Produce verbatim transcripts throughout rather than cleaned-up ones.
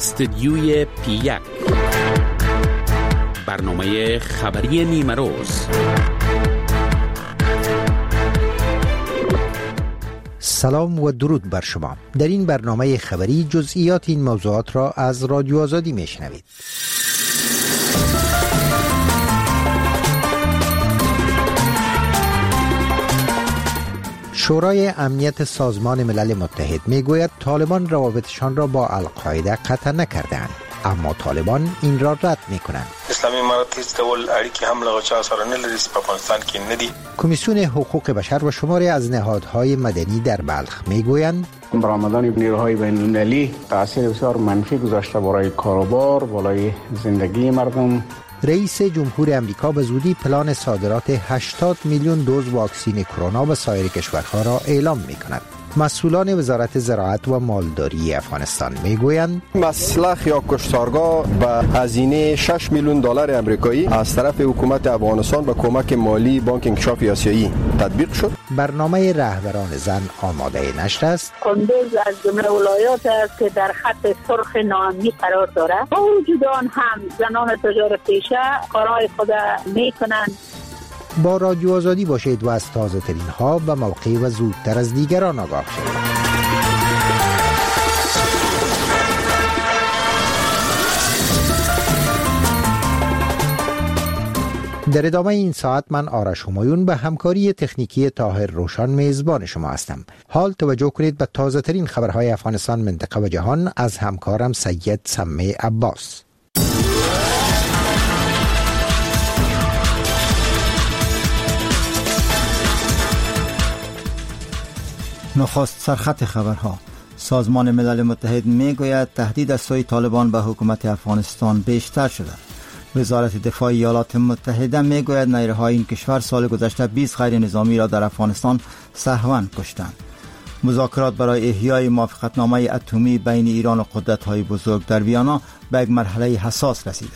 استدیوی پی یک، برنامه خبری نیمه روز. سلام و درود بر شما. در این برنامه خبری جزئیات این موضوعات را از رادیو آزادی میشنوید. شورای امنیت سازمان ملل متحد میگوید طالبان روابطشان را با القاعده قطع نکردند، اما طالبان این را رد میکنند. اسلامی امارات هیڅ ډول اړیکې هم له چا سره نه لري په افغانستان کې نه دي. کمیسیون حقوق بشر و شماری از نهادهای مدنی در بلخ میگویند برآمدن نیروهای بین‌المللی تاثیر بسیار منفی گذاشته برای کاروبار، بالای زندگی مردم. رئیس جمهور امریکا به زودی پلان صادرات هشتاد میلیون دوز واکسن کرونا به سایر کشورها را اعلام می‌کند. مسئولان وزارت زراعت و مالداری افغانستان میگویند مسلخ یا کشتارگاه به هزینه شش میلیون دلار آمریکایی از طرف حکومت افغانستان به کمک مالی بانک انکشاف آسیایی تطبیق شد. برنامه رهبران زن آماده نشر است. کندوز از جمله ولایات است که در خط سرخ ناامنی قرار دارد. با وجود آن هم زنان تجارت پیشه کارهای خود میکنند. با رادیو آزادی باشید و از تازه ترین ها و موقع و زودتر از دیگران آگاه شوید. در ادامه این ساعت من آرش همایون به همکاری تکنیکی طاهر روشن میزبان شما هستم. حال توجه کنید به تازه ترین خبرهای افغانستان، منطقه و جهان از همکارم سید سمی عباس. نخست سرخط خبرها. سازمان ملل متحد میگوید تهدید از سوی طالبان به حکومت افغانستان بیشتر شده. وزارت دفاع ایالات متحده میگوید نیروهای این کشور سال گذشته بیست غیر نظامی را در افغانستان سهوا کشتند. مذاکرات برای احیای موافقتنامه اتمی بین ایران و قدرت‌های بزرگ در ویانا به یک مرحله حساس رسیده.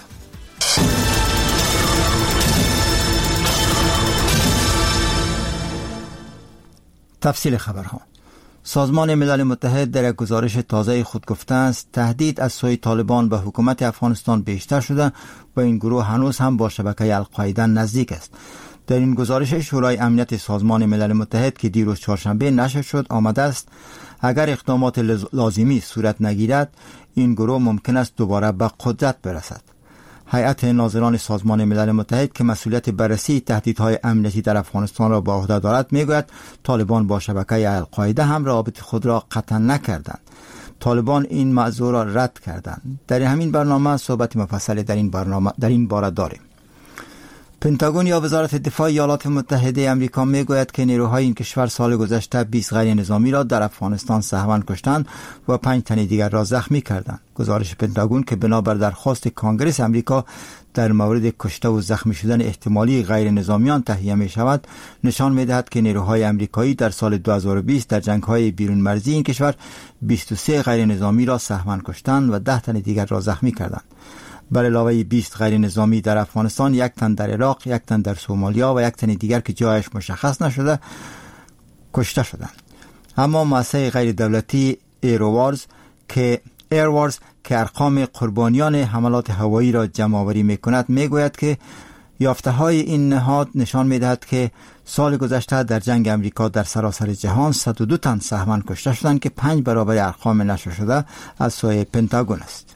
تفصیل خبرها. سازمان ملل متحد در یک گزارش تازه خود گفته است تهدید از سوی طالبان به حکومت افغانستان بیشتر شده و این گروه هنوز هم با شبکه القاعده نزدیک است. در این گزارش شورای امنیت سازمان ملل متحد که دیروز چهارشنبه نشر شد آمده است اگر اقدامات لازمی صورت نگیرد این گروه ممکن است دوباره به قدرت برسد. هیئت ناظران سازمان ملل متحد که مسئولیت بررسی تهدیدهای امنیتی در افغانستان را به عهده دارد میگوید طالبان با شبکه القاعده هم روابط خود را قطع نکردند. طالبان این موضوع را رد کردند. در همین برنامه صحبت مفصلی در این برنامه در این باره داریم. پنتاگون یا وزارت دفاع ایالات متحده آمریکا میگوید که نیروهای این کشور سال گذشته بیست غیر نظامی را در افغانستان سهوا کشتند و پنج تن دیگر را زخمی کردند. گزارش پنتاگون که بنابر درخواست کانگرس آمریکا در مورد کشته و زخمی شدن احتمالی غیر نظامیان تهیه می شود نشان می دهد که نیروهای آمریکایی در سال دو هزار و بیست در جنگ‌های بیرون مرزی این کشور بیست و سه غیر نظامی را سهوا کشتند و ده تن دیگر را زخمی کردند. بر علاوه بیست غیر نظامی در افغانستان، یک تن در عراق، یک تن در سومالیا و یک تن دیگر که جایش مشخص نشده کشته شدند. اما مؤسسه غیر دولتی ایروارز که ایروارز که ارقام قربانیان حملات هوایی را جمع آوری می‌کند میگوید که یافته‌های این نهاد نشان می‌دهد که سال گذشته در جنگ امریکا در سراسر جهان صد و دو تن سهوا کشته شدند که پنج برابر ارقام نشر شده از سوی پنتاگون است.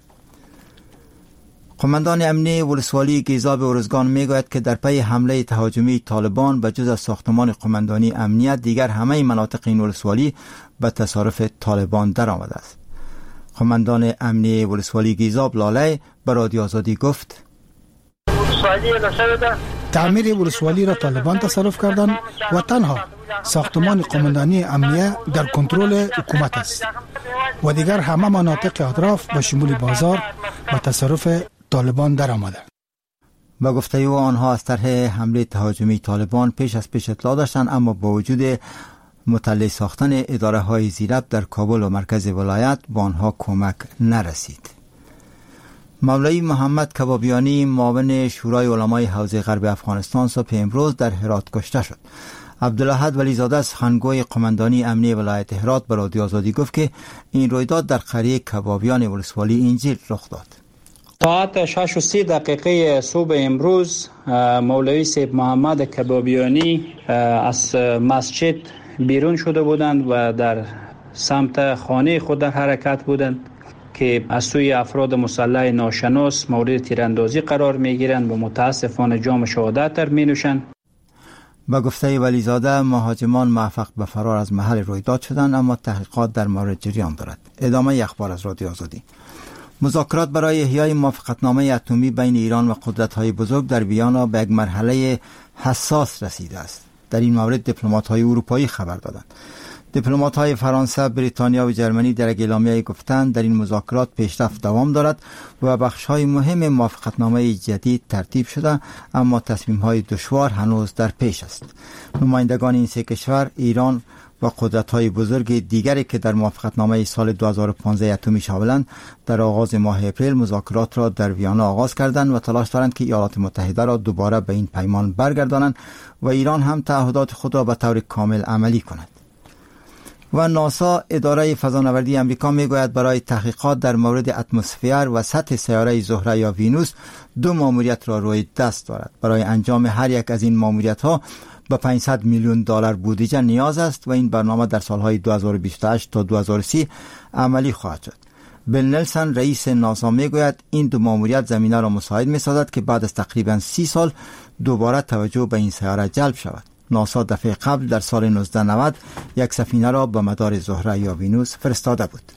قماندان امنی ولسوالی گیزاب ارزگان میگوید که در پی حمله تهاجمی طالبان به جز از ساختمان قماندانی امنیت دیگر همه مناطق این ولسوالی به تصرف طالبان در آمده است. قماندان امنی ولسوالی گیزاب لاله به رادیو آزادی گفت تعمیر ولسوالی را طالبان تصرف کردند و تنها ساختمان قماندانی امنیه در کنترل حکومت است و دیگر همه مناطق اطراف به شمول بازار به تصرف طالبان در آمده. با گفته او آنها از طرح حمله تهاجمی طالبان پیش از پیش اطلاع داشتند، اما با وجود مطلع ساختن اداره های زیربط در کابل و مرکز ولایت با آنها کمک نرسید. مولوی محمد کبابیانی معاون شورای علمای حوزه غرب افغانستان صبح امروز در هرات کشته شد. عبدالاحد ولیزاده سخنگوی قماندانی امنیه ولایت هرات به رادیو آزادی گفت که این رویداد در قریه کبابیان ولسوالی انجیل رخ داد. ساعت شش و سی دقیقه صبح امروز مولوی سیب محمد کبابیانی از مسجد بیرون شده بودند و در سمت خانه خود در حرکت بودند که از سوی افراد مسلح ناشناس مورد تیراندازی قرار میگیرند و متاسفانه جام شهادت در می نوشند. با گفته ولیزاده مهاجمان موفق به فرار از محل رویداد شدند، اما تحقیقات در مورد جریان دارد. ادامه اخبار از رادیو آزادی. مذاکرات برای احیای موافقتنامه اتمی بین ایران و قدرت‌های بزرگ در ویانا به یک مرحله حساس رسیده است. در این مورد دیپلمات‌های اروپایی خبر دادند. دیپلمات‌های فرانسه، بریتانیا و جرمنی در اعلامیه گفتند در این مذاکرات پیشرفت دوام دارد و بخش‌های مهم موافقتنامه جدید ترتیب شده، اما تصمیم‌های دشوار هنوز در پیش است. نمایندگان این سه کشور، ایران و قدرت‌های بزرگ دیگری که در موافقتنامه سال دو هزار و پانزده اتمی شاملند، در آغاز ماه اپریل مذاکرات را در ویانا آغاز کردند و تلاش دارند که ایالات متحده را دوباره به این پیمان برگردانند و ایران هم تعهدات خود را به طور کامل عملی کند. و ناسا، اداره فضانوردی امریکا، میگوید برای تحقیقات در مورد اتمسفر و سطح سیاره زهره یا وینوس دو ماموریت را روی دست دارد. برای انجام هر یک از این ماموریت‌ها به پانصد میلیون دلار بودجه نیاز است و این برنامه در سالهای دو هزار و بیست و هشت تا دو هزار و سی عملی خواهد شد. بیل نلسن، رئیس ناسا، میگوید این دو ماموریت زمینه را مساعد می‌سازد که بعد از تقریباً سی سال دوباره توجه به این سیاره جلب شود. ناسا دفعه قبل در سال نوزده نود یک سفینه را به مدار زهره یا وینوس فرستاده بود.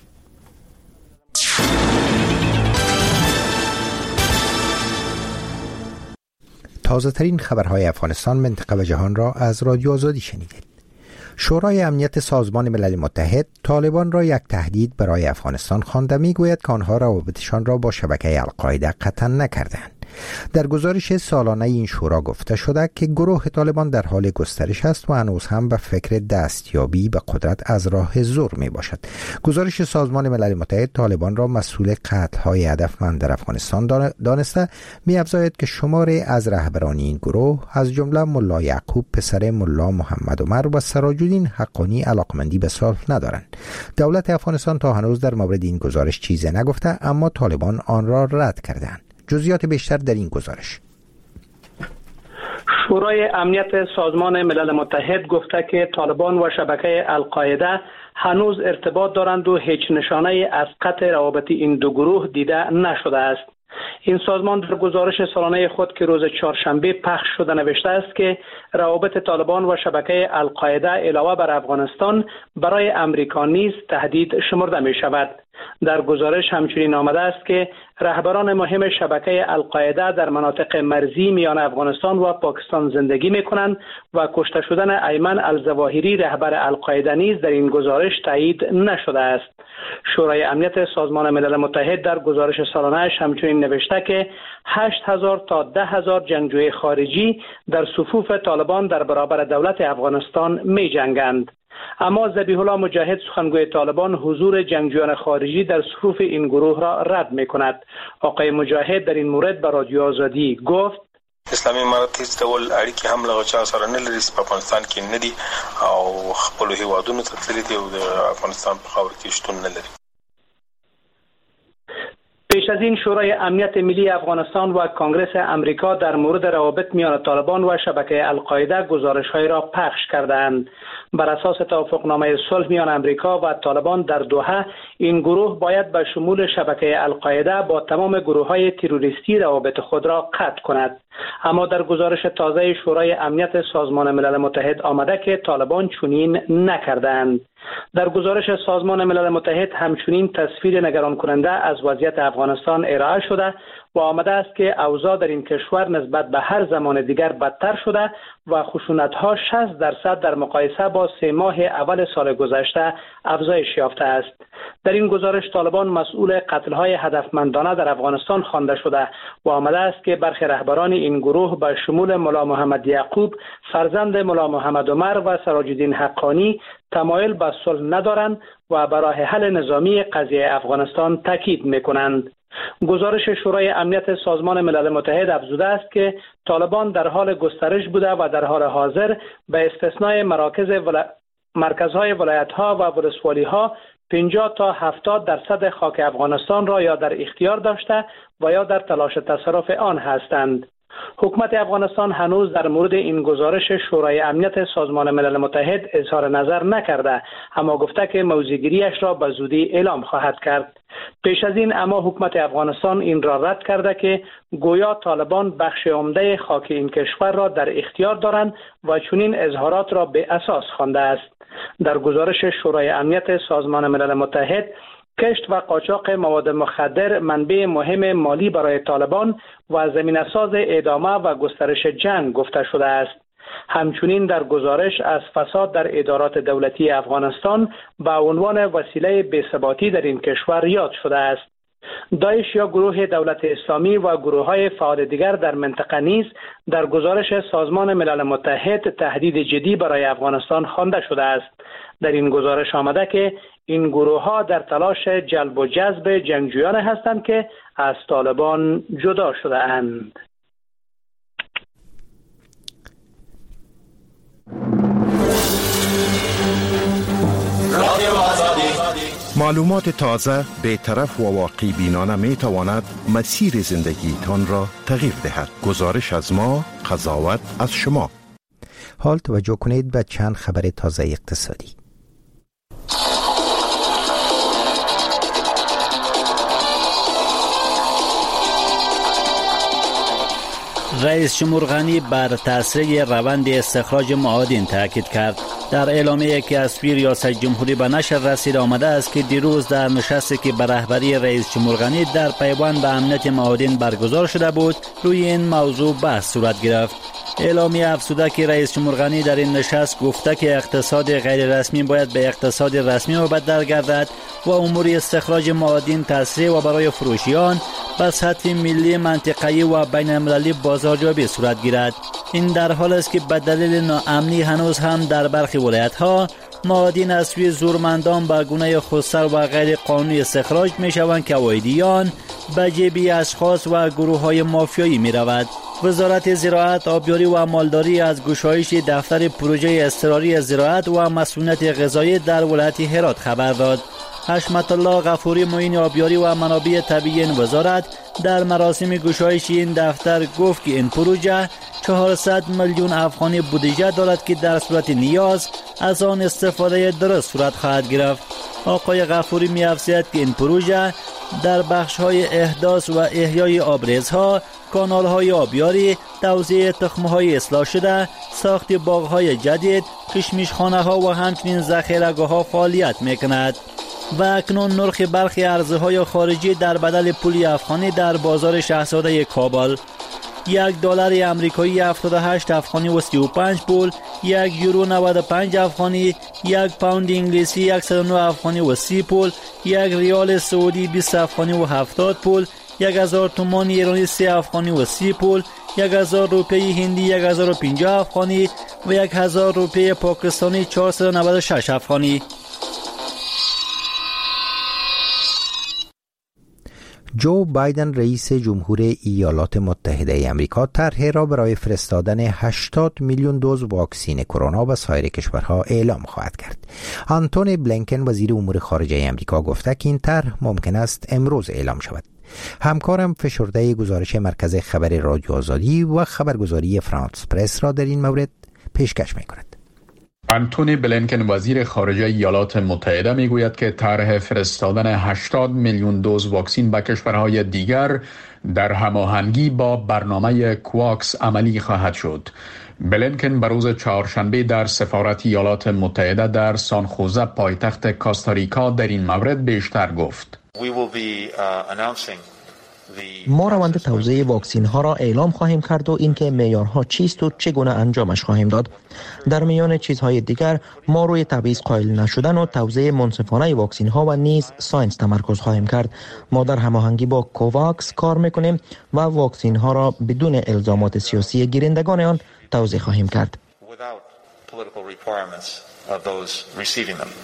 تازه ترین خبرهای افغانستان، منطقه و جهان را از رادیو آزادی شنیدید. شورای امنیت سازمان ملل متحد طالبان را یک تهدید برای افغانستان خوانده. میگوید که آنها روابطشان را با شبکه القاعده قطع نکردند. در گزارش سالانه این شورا گفته شده که گروه طالبان در حال گسترش است و هنوز هم به فکر دستیابی به قدرت از راه زور می باشد. گزارش سازمان ملل متحد طالبان را مسئول قتل‌های هدفمند در افغانستان دانسته می افزاید که شماری از رهبران این گروه از جمله ملا یعقوب پسر ملا محمد عمر و سراج‌الدین حقانی علاقمندی به صلح ندارند. دولت افغانستان تا هنوز در مورد این گزارش چیزی نگفته، اما طالبان آن را رد کردند. جزئیات بیشتر در این گزارش. شورای امنیت سازمان ملل متحد گفته که طالبان و شبکه القاعده هنوز ارتباط دارند و هیچ نشانه از قطع روابط این دو گروه دیده نشده است. این سازمان در گزارش سالانه خود که روز چهارشنبه پخش شده نوشته است که روابط طالبان و شبکه القاعده علاوه بر افغانستان برای امریکا نیز تهدید شمرده می شود. در گزارش همچنین آمده است که رهبران مهم شبکه القاعده در مناطق مرزی میان افغانستان و پاکستان زندگی می کنند و کشته شدن ایمن الظواهری رهبر القاعده نیز در این گزارش تایید نشده است. شورای امنیت سازمان ملل متحد در گزارش سالانه‌اش همچنین نوشته که هشت هزار تا ده هزار جنگجوی خارجی در صفوف طالبان در برابر دولت افغانستان می جنگند. اما ذبیح الله مجاهد، سخنگوی طالبان، حضور جنگجویان خارجی در صفوف این گروه را رد می کند. آقای مجاهد در این مورد به رادیو آزادی گفت: اسلامي امارت هیڅ ډول اړیکې هم له چا سره نه لري، په افغانستان کې نه دي او خپل هیوادونو ته تللي دي او د افغانستان په خاور کې شتون نه لري. پیش از این شورای امنیت ملی افغانستان و کنگره امریکا در مورد روابط میان طالبان و شبکه القاعده گزارش‌های را پخش کردند. بر اساس توافقنامه صلح میان امریکا و طالبان در دوحه، این گروه باید به شمول شبکه القاعده با تمام گروه‌های تروریستی روابط خود را قطع کند. اما در گزارش تازه شورای امنیت سازمان ملل متحد آمده که طالبان چنین نکردند. در گزارش سازمان ملل متحد همچنین تصویر نگران کننده از وضعیت افغانستان ارائه شده و آمده است که اوضاع در این کشور نسبت به هر زمان دیگر بدتر شده و خشونت‌ها شصت درصد در مقایسه با سه ماه اول سال گذشته افزایش یافته است. در این گزارش طالبان مسئول قتل‌های هدفمندانه در افغانستان خوانده شده و آمده است که برخی رهبران این گروه به شمول ملا محمد یعقوب فرزند ملا محمد عمر و سراج‌الدین حقانی تمایل به صلح ندارند و برای حل نظامی قضیه افغانستان تاکید می‌کنند. گزارش شورای امنیت سازمان ملل متحد افزوده است که طالبان در حال گسترش بوده و در حال حاضر به استثنای مراکز ولا... مرکزهای ولایت‌ها و ولسوالی‌ها پنجاه تا هفتاد درصد خاک افغانستان را یا در اختیار داشته و یا در تلاش تصرف آن هستند. حکومت افغانستان هنوز در مورد این گزارش شورای امنیت سازمان ملل متحد اظهار نظر نکرده، اما گفته که موضع‌گیری‌اش را به زودی اعلام خواهد کرد. پیش از این اما حکومت افغانستان این را رد کرده که گویا طالبان بخش عمده خاک این کشور را در اختیار دارند و چنین اظهارات را به اساس خوانده است. در گزارش شورای امنیت سازمان ملل متحد، کشت و قاچاق مواد مخدر منبع مهم مالی برای طالبان و زمینه‌ساز ادامه و گسترش جنگ گفته شده است. همچنین در گزارش از فساد در ادارات دولتی افغانستان به عنوان وسیله بی‌ثباتی در این کشور یاد شده است. داعش یا گروه دولت اسلامی و گروه‌های فعال دیگر در منطقه نیز در گزارش سازمان ملل متحد تهدید جدی برای افغانستان خوانده شده است. در این گزارش آمده که این گروه‌ها در تلاش جلب و جذب جنگجویان هستند که از طالبان جدا شده اند. معلومات تازه، بی‌طرف و واقعی بینانه می تواند مسیر زندگی تان را تغییر دهد. گزارش از ما، قضاوت از شما. حال توجه کنید به چند خبر تازه اقتصادی. رئیس جمهور غنی بر تاثیر روند استخراج معادن تاکید کرد. در اعلامیه‌ای که از سوی ریاست جمهوری به نشر رسید آمده است که دیروز در نشستی که به رهبری رئیس جمهور غنی در پیوند به امنیت معادن برگزار شده بود، روی این موضوع بحث صورت گرفت. اعلامیه افزوده که رئیس جمهور غنی در این نشست گفته که اقتصاد غیر رسمی باید به اقتصاد رسمی مبدل گردد و امور استخراج معادن تسریع و برای فروشیان به سطح ملی، منطقه‌ای و بین المللی بازاریابی صورت گیرد. این در حال است که به دلیل ناامنی هنوز هم در برخی ولایت‌ها معادن از سوی زورمندان به گونه خودسر و غیر قانونی استخراج می‌شوند که عوایدیان به جیب اشخاص و گروه‌های مافیایی می‌رود. وزارت زراعت، آبیاری و مالداری از گشایش دفتر پروژه اضطراری زراعت و مسئولیت غذایی در ولایت هرات خبر داد. حشمت الله غفوری، معین آبیاری و منابع طبیعی این وزارت، در مراسم گشایش این دفتر گفت که این پروژه چهارصد میلیون افغانی بودجه دارد که در صورت نیاز از آن استفاده درست صورت خواهد گرفت. آقای غفوری می‌افزاید که این پروژه در بخش‌های احداث و احیای آبریزها، کانال‌های آبیاری، توزیع تخم‌های اصلاح شده، ساخت باغ‌های جدید، کشمشخانه‌ها و همچنین ذخیره‌گاه‌ها فعالیت می‌کند. و اکنون نرخ برخی ارزهای خارجی در بدل پول افغانی در بازار شاهزاده کابل: یک دلار آمریکایی هفتاد و هشت افغانی و سی و پنج پول، یک یورو نود و پنج افغانی، یک پوند انگلیسی صد و نه افغانی و سی پول، یک ریال سعودی بیست افغانی و هفتاد پول، یک هزار تومان ایرانی سه افغانی و سی پول، یک هزار روپیه هندی یک هزار و پنجاه افغانی و یک هزار روپیه پاکستانی چهارصد و نود و شش افغانی. جو بایدن رئیس جمهور ایالات متحده ای آمریکا طرحی را برای فرستادن هشتاد میلیون دوز واکسن کرونا به سایر کشورها اعلام خواهد کرد. آنتونی بلینکن وزیر امور خارجه آمریکا گفته که این طرح ممکن است امروز اعلام شود. همکارم فشرده گزارش مرکز خبر رادیو آزادی و خبرگزاری فرانس پرس را در این مورد پیشکش می‌کند. آنتونی بلینکن وزیر خارجه ایالات متحده میگوید که طرح فرستادن هشتاد میلیون دوز واکسن به کشورهای دیگر در هماهنگی با برنامه کواکس عملی خواهد شد. بلینکن به روز چهارشنبه در سفارت ایالات متحده در سان خوزه پایتخت کاستاریکا در این مورد بیشتر گفت. ما روند توزیع واکسن ها را اعلام خواهیم کرد و اینکه معیارها چیست و چگونه انجامش خواهیم داد. در میان چیزهای دیگر ما روی تبعیض قائل نشدن و توزیع منصفانه واکسن ها و نیز ساینس تمرکز خواهیم کرد. ما در هماهنگی با کوواکس کار میکنیم و واکسن ها را بدون الزامات سیاسی گیرندگان آن توزیع خواهیم کرد.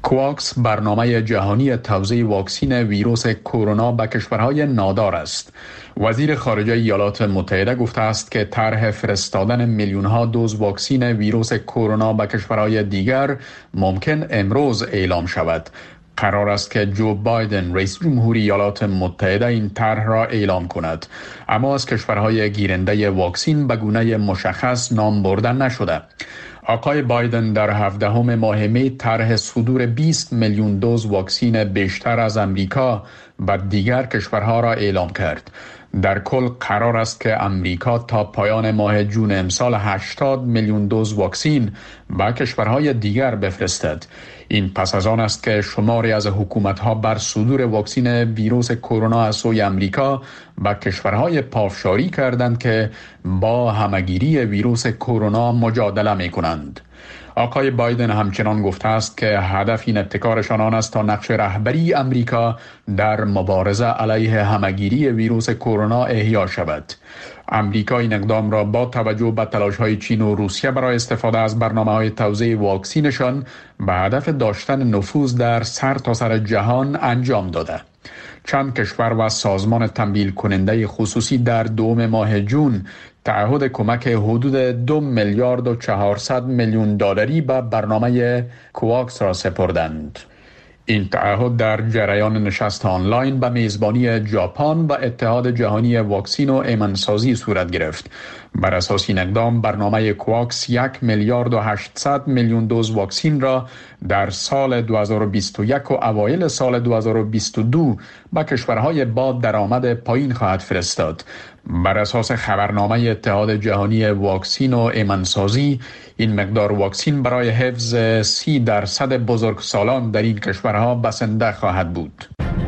کواکس برنامه جهانی توزیع واکسن ویروس کرونا به کشورهای نادار است. وزیر خارجه ایالات متحده گفته است که طرح فرستادن میلیون ها دوز واکسن ویروس کرونا به کشورهای دیگر ممکن امروز اعلام شود. قرار است که جو بایدن رئیس جمهوری ایالات متحده این طرح را اعلام کند، اما از کشورهای گیرنده واکسن به گونه مشخص نام برده نشده. آقای بایدن در هفدهم ماه می طرح صدور بیست میلیون دوز واکسن بیشتر از امریکا و دیگر کشورها را اعلام کرد. در کل قرار است که امریکا تا پایان ماه جون امسال هشتاد میلیون دوز واکسن به کشورهای دیگر بفرستد. این پس از آن است که شماری از حکومت‌ها بر صدور واکسن ویروس کرونا از سوی امریکا به کشورهای پافشاری کردند که با همگیری ویروس کرونا مجادله می‌کنند. آقای بایدن همچنان گفته است که هدف این ابتکارشان آن است تا نقش رهبری امریکا در مبارزه علیه همگیری ویروس کرونا احیا شود. امریکا این اقدام را با توجه به تلاش‌های چین و روسیه برای استفاده از برنامه‌های توزیع واکسنشان به هدف داشتن نفوذ در سرتاسر جهان انجام داده. چند کشور و سازمان تمویل کننده خصوصی در دوم ماه جون تعهد کمک حدود دو میلیارد و چهارصد میلیون دلاری به برنامه کواکس را سپردند. این تعهد در جریان نشست آنلاین به میزبانی ژاپن و اتحاد جهانی واکسن و ایمنسازی صورت گرفت. بر اساس این اقدام برنامه کواکس یک میلیارد و هشتصد میلیون دوز واکسن را در سال دو هزار و بیست و یک و اوایل سال دو هزار و بیست و دو به کشورهای با درآمد پایین خواهد فرستاد. بر اساس خبرنامه اتحاد جهانی واکسن و ایمنسازی این مقدار واکسن برای حفظ سی درصد بزرگسالان در این کشورها بسنده خواهد بود.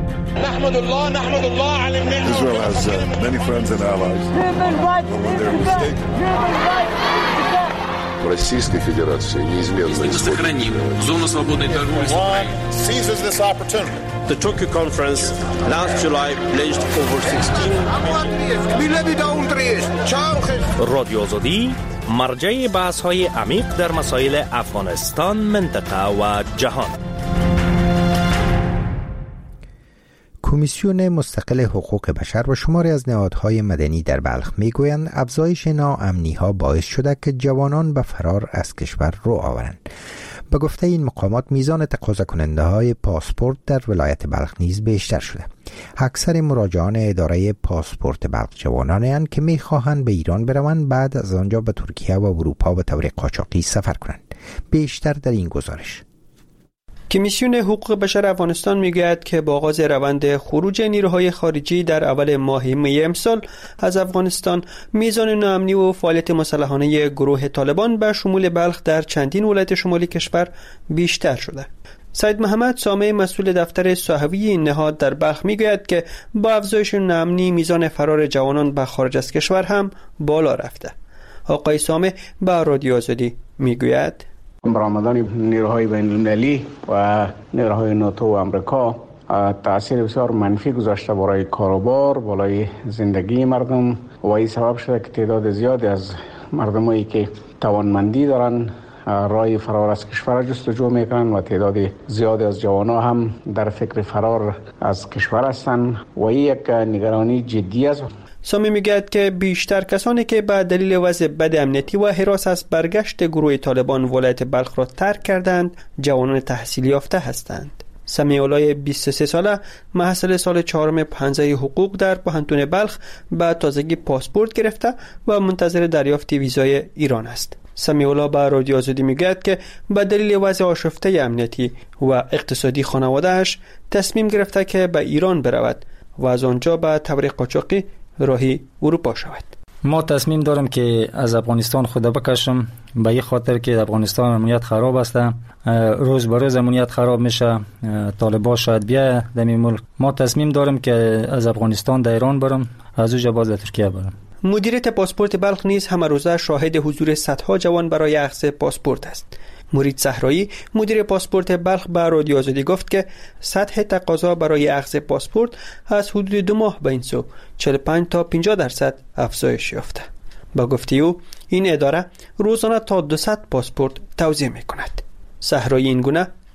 نحمد الله نحمد الله على النعمة. Israel has uh, many friends and allies. When they're mistaken. Российской Федерации неизменно сохраним зону свободной торговли с Украиной. Seizes this opportunity. The Tokyo conference last July pledged over sixteen رادیو آزادی مرجع بحث‌های عمیق در مسائل افغانستان، منطقه و جهان. کمیسیون مستقل حقوق بشر و شماری از نهادهای مدنی در بلخ میگویند افزایش ناامنی‌ها باعث شده که جوانان به فرار از کشور رو آورند. به گفته این مقامات میزان تقاضا کننده های پاسپورت در ولایت بلخ نیز بیشتر شده. اکثر مراجعان اداره پاسپورت بلخ جوانانند که میخواهند به ایران بروند بعد از آنجا به ترکیه و اروپا به طور قاچاقی سفر کنند. بیشتر در این گزارش. کمیسیون حقوق بشر افغانستان میگوید که با آغاز روند خروج نیروهای خارجی در اول ماه می امسال از افغانستان، میزان ناامنی و فعالیت مسلحانه گروه طالبان به شمول بلخ در چندین ولایت شمالی کشور بیشتر شده. سید محمد سامع مسئول دفتر صحوی این نهاد در بلخ میگوید که با افزایش ناامنی میزان فرار جوانان به خارج از کشور هم بالا رفته. آقای سامع به رادیو آزادی میگوید برآمدن نیروهای بین المللی و نیروهای ناتو و امریکا تأثیر بسیار منفی گذاشته برای کاروبار، برای زندگی مردم و این سبب شده که تعداد زیادی از مردمایی که توانمندی دارن راه فرار از کشور جستجو میکنن و تعداد زیادی از جوانان هم در فکر فرار از کشور هستند و این یک نگرانی جدی است. سامی میگوید که بیشتر کسانی که به دلیل وضع بد امنیتی و هراس از برگشت گروه طالبان ولایت بلخ را ترک کردند جوانان تحصیل یافته هستند. سمیع الله بیست و سه ساله محصل سال چهارم پنجه حقوق در پوهنتون بلخ به تازگی پاسپورت گرفته و منتظر دریافت ویزای ایران است. سمیع الله به رادیو آزادی میگوید که به دلیل وضع آشفته امنیتی و اقتصادی خانواده‌اش تصمیم گرفته که به ایران برود و از آنجا به طور قاچاقی راهی اروپا شود. ما تصمیم دارم که از افغانستان خود بکشم به این خاطر که افغانستان امنیت خراب است، روز به روز امنیت خراب میشه، طالبان شاید بیا در این ملک. ما تصمیم دارم که از افغانستان در ایران برم، از اونجا باز در ترکیه برم. مدیریت پاسپورت بلخ نیز همه روزه شاهد حضور صدها جوان برای اخذ پاسپورت است. مرید صحرایی مدیر پاسپورت بلخ به رادیو آزادی گفت که سطح تقاضا برای اخذ پاسپورت از حدود دو ماه به این سو چهل و پنج تا پنجاه درصد افزایش یافته. با گفته او این اداره روزانه تا دویست پاسپورت توزیع می کند. صحرایی این گونه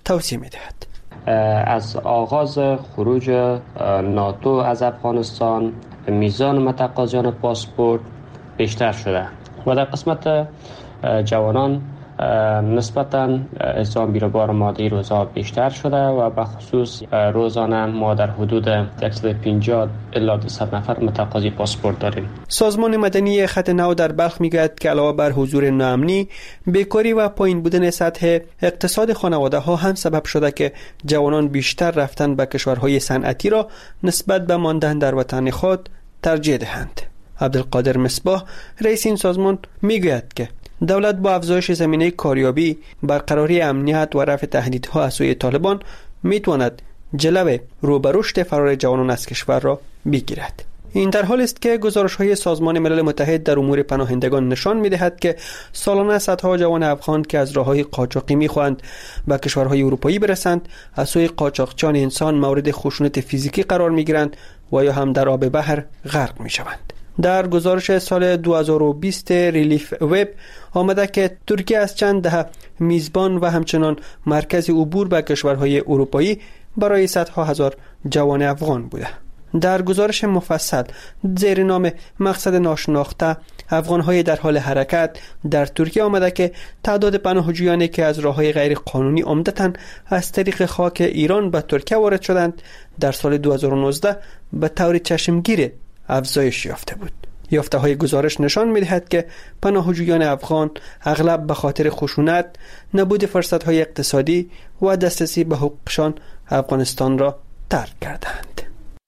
توضیح می‌دهد. از آغاز خروج ناتو از افغانستان میزان متقاضیان پاسپورت بیشتر شده و در قسمت جوانان نسبتاً اعزام بیروبار مادی روزها بیشتر شده و به خصوص روزانه ما در حدود صد و پنجاه الی دویست نفر متقاضی پاسپورت داریم. سازمان مدنی خط نو در بلخ میگوید که علاوه بر حضور ناامنی، بیکاری و پایین بودن سطح اقتصاد خانواده ها هم سبب شده که جوانان بیشتر رفتن به کشورهای صنعتی را نسبت به ماندن در وطن خود ترجیح دهند. عبدالقادر مصباح رئیس این سازمان میگوید که دولت با افزایش زمینه کاریابی، برقراری امنیت و رفع تهدیدها از سوی طالبان میتواند جلو رو به رشد فرار جوانان از کشور را بگیرد. این در حال است که گزارش‌های سازمان ملل متحد در امور پناهندگان نشان می‌دهد که سالانه صدها جوان افغان که از راه‌های قاچاقی می‌خواهند به کشورهای اروپایی برسند، از سوی قاچاقچیان انسان مورد خشونت فیزیکی قرار می‌گیرند و یا هم در آب بحر غرق می‌شوند. در گزارش سال دو هزار و بیست ریلیف وب آمده که ترکیه از چند دهه میزبان و همچنان مرکز عبور به کشورهای اروپایی برای صدها هزار جوان افغان بوده. در گزارش مفصل زیر نام مقصد ناشناخته افغان‌های در حال حرکت در ترکیه آمده که تعداد پناهجویانی که از راه‌های غیر قانونی عمدتاً از طریق خاک ایران به ترکیه وارد شدند در سال دو هزار و نوزده به طور چشمگیر افزایش یافته بود. یافته های گزارش نشان می‌دهد که پناهجویان افغان اغلب به خاطر خشونت، نبود فرصت‌های اقتصادی و دسترسی به حقوقشان افغانستان را ترک کردند.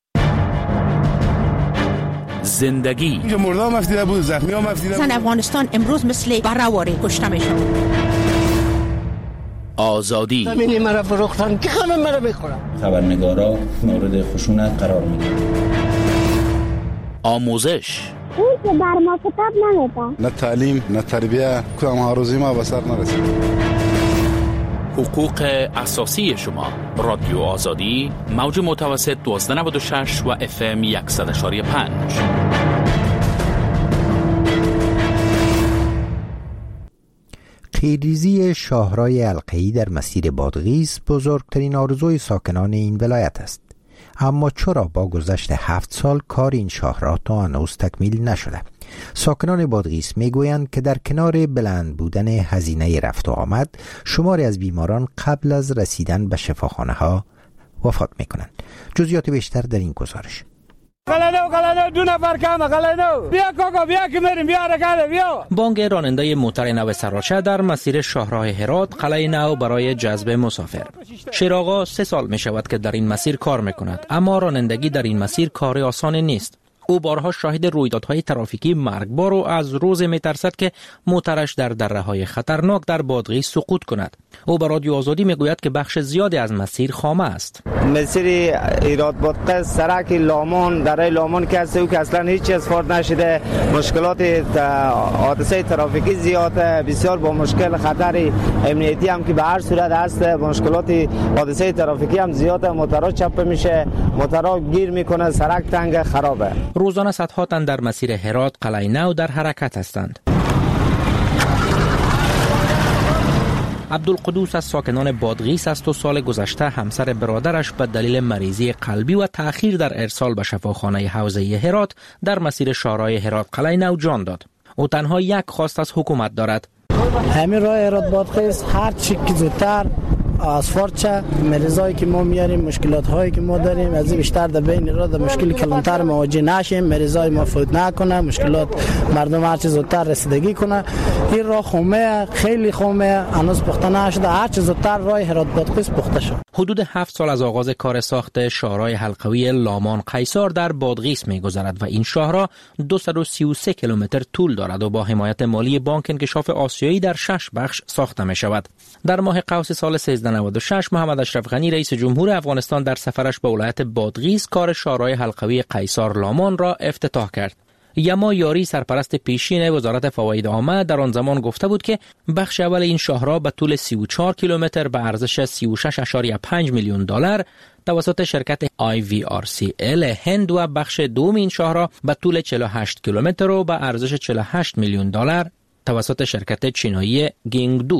زندگی اینجا مردا مفتیده بود، زخمی ها مفتیده بود. زن افغانستان امروز مثل بره‌واره کشته میشد. آزادی زمینی مرا فروختن که همه مرا بخورن. خبرنگارا مورد خشونت قرار میگیرن. آموزش این که بر ما کتاب نمیده. نه تعلیم نه تربیه، کدام ها روزی ما به سر نرسید. حقوق اساسی شما. رادیو آزادی، موج متوسط دوازده نود و شش و اف ام صد و پنج. خیریزی شاهرای القه‌ای در مسیر بادغیس بزرگترین آرزوی ساکنان این ولایت است. اما چرا با گذشت هفت سال کار این شاهراه تا هنوز تکمیل نشده؟ ساکنان بادغیس میگویند که در کنار بلند بودن هزینه رفت و آمد، شماری از بیماران قبل از رسیدن به شفاخانه ها وفات میکنند. جزئیات بیشتر در این گزارش. قلنو قلنو دو نفر کمه قلنو بیا کاکا بیا که میریم بیا رکاله بیا. بانگ راننده موتر نو سراچه در مسیر شاهراه هرات قلعه نو برای جذب مسافر. شیراغا سه سال می شود که در این مسیر کار می کند، اما رانندگی در این مسیر کار آسان نیست. او بارها شاهد رویدادهای ترافیکی مرگبار و از روز می ترسد که موترش در دره‌های خطرناک در بادغیس سقوط کند. او به رادیو آزادی می گوید که بخش زیادی از مسیر خامه است. مسیر ایراد بادغیس سرک لامان در لامان که است که اصلا هیچ چیز فرد نشده، مشکلات حادثه ترافیکی زیاد، بسیار با مشکل خطر امنیتی هم که به هر صورت هست، مشکلات حادثه ترافیکی هم زیاد، موترها چپ میشه، موترها گیر میکنه، سرک تنگ خرابه. روزانه صدها تن در مسیر هرات قلعه نو در حرکت هستند. عبدالقدوس از ساکنان بادغیس است و سال گذشته همسر برادرش به دلیل مریضی قلبی و تأخیر در ارسال به شفاخانه حوزه هرات در مسیر شاهراه هرات قلعه نو جان داد. او تنها یک خواست از حکومت دارد. همین راه هرات بادغیس هر چی که زودتر اسفالت چه مریضایی که ما میاریم، مشکلات هایی که ما داریم از بیشتر در بین را در مشکل کلانتر مواجه نشیم، مریضای ما فوت نکنه، مشکلات مردم هر چه زودتر رسیدگی کنه. این راه خومه، خیلی خومه، هنوز پخته نشده، هر چه زودتر راه هرات بادغیس پخته شد. حدود هفت سال از آغاز کار ساخت شاهراه حلقوی لامان قیصار در بادغیس می‌گذرد و این شاهراه دویست و سی و سه کیلومتر طول دارد و با حمایت مالی بانک انکشاف آسیایی در شش بخش ساخته می‌شود. در ماه قوس سال سیزده نود و شش محمد اشرف غنی رئیس جمهور افغانستان در سفرش به ولایت بادغیس کار شاهراه حلقوی قیصار لامان را افتتاح کرد. یما یاری سرپرست پیشین وزارت فواید عامه در آن زمان گفته بود که بخش اول این شاهراه به طول سی و چهار کیلومتر به ارزش سی و شش ممیز پنج میلیون دلار توسط شرکت آی وی آر سی ال هند و بخش دوم این شاهراه به طول چهل و هشت کیلومتر و به ارزش چهل و هشت میلیون دلار توسط شرکت چینایی گینگدو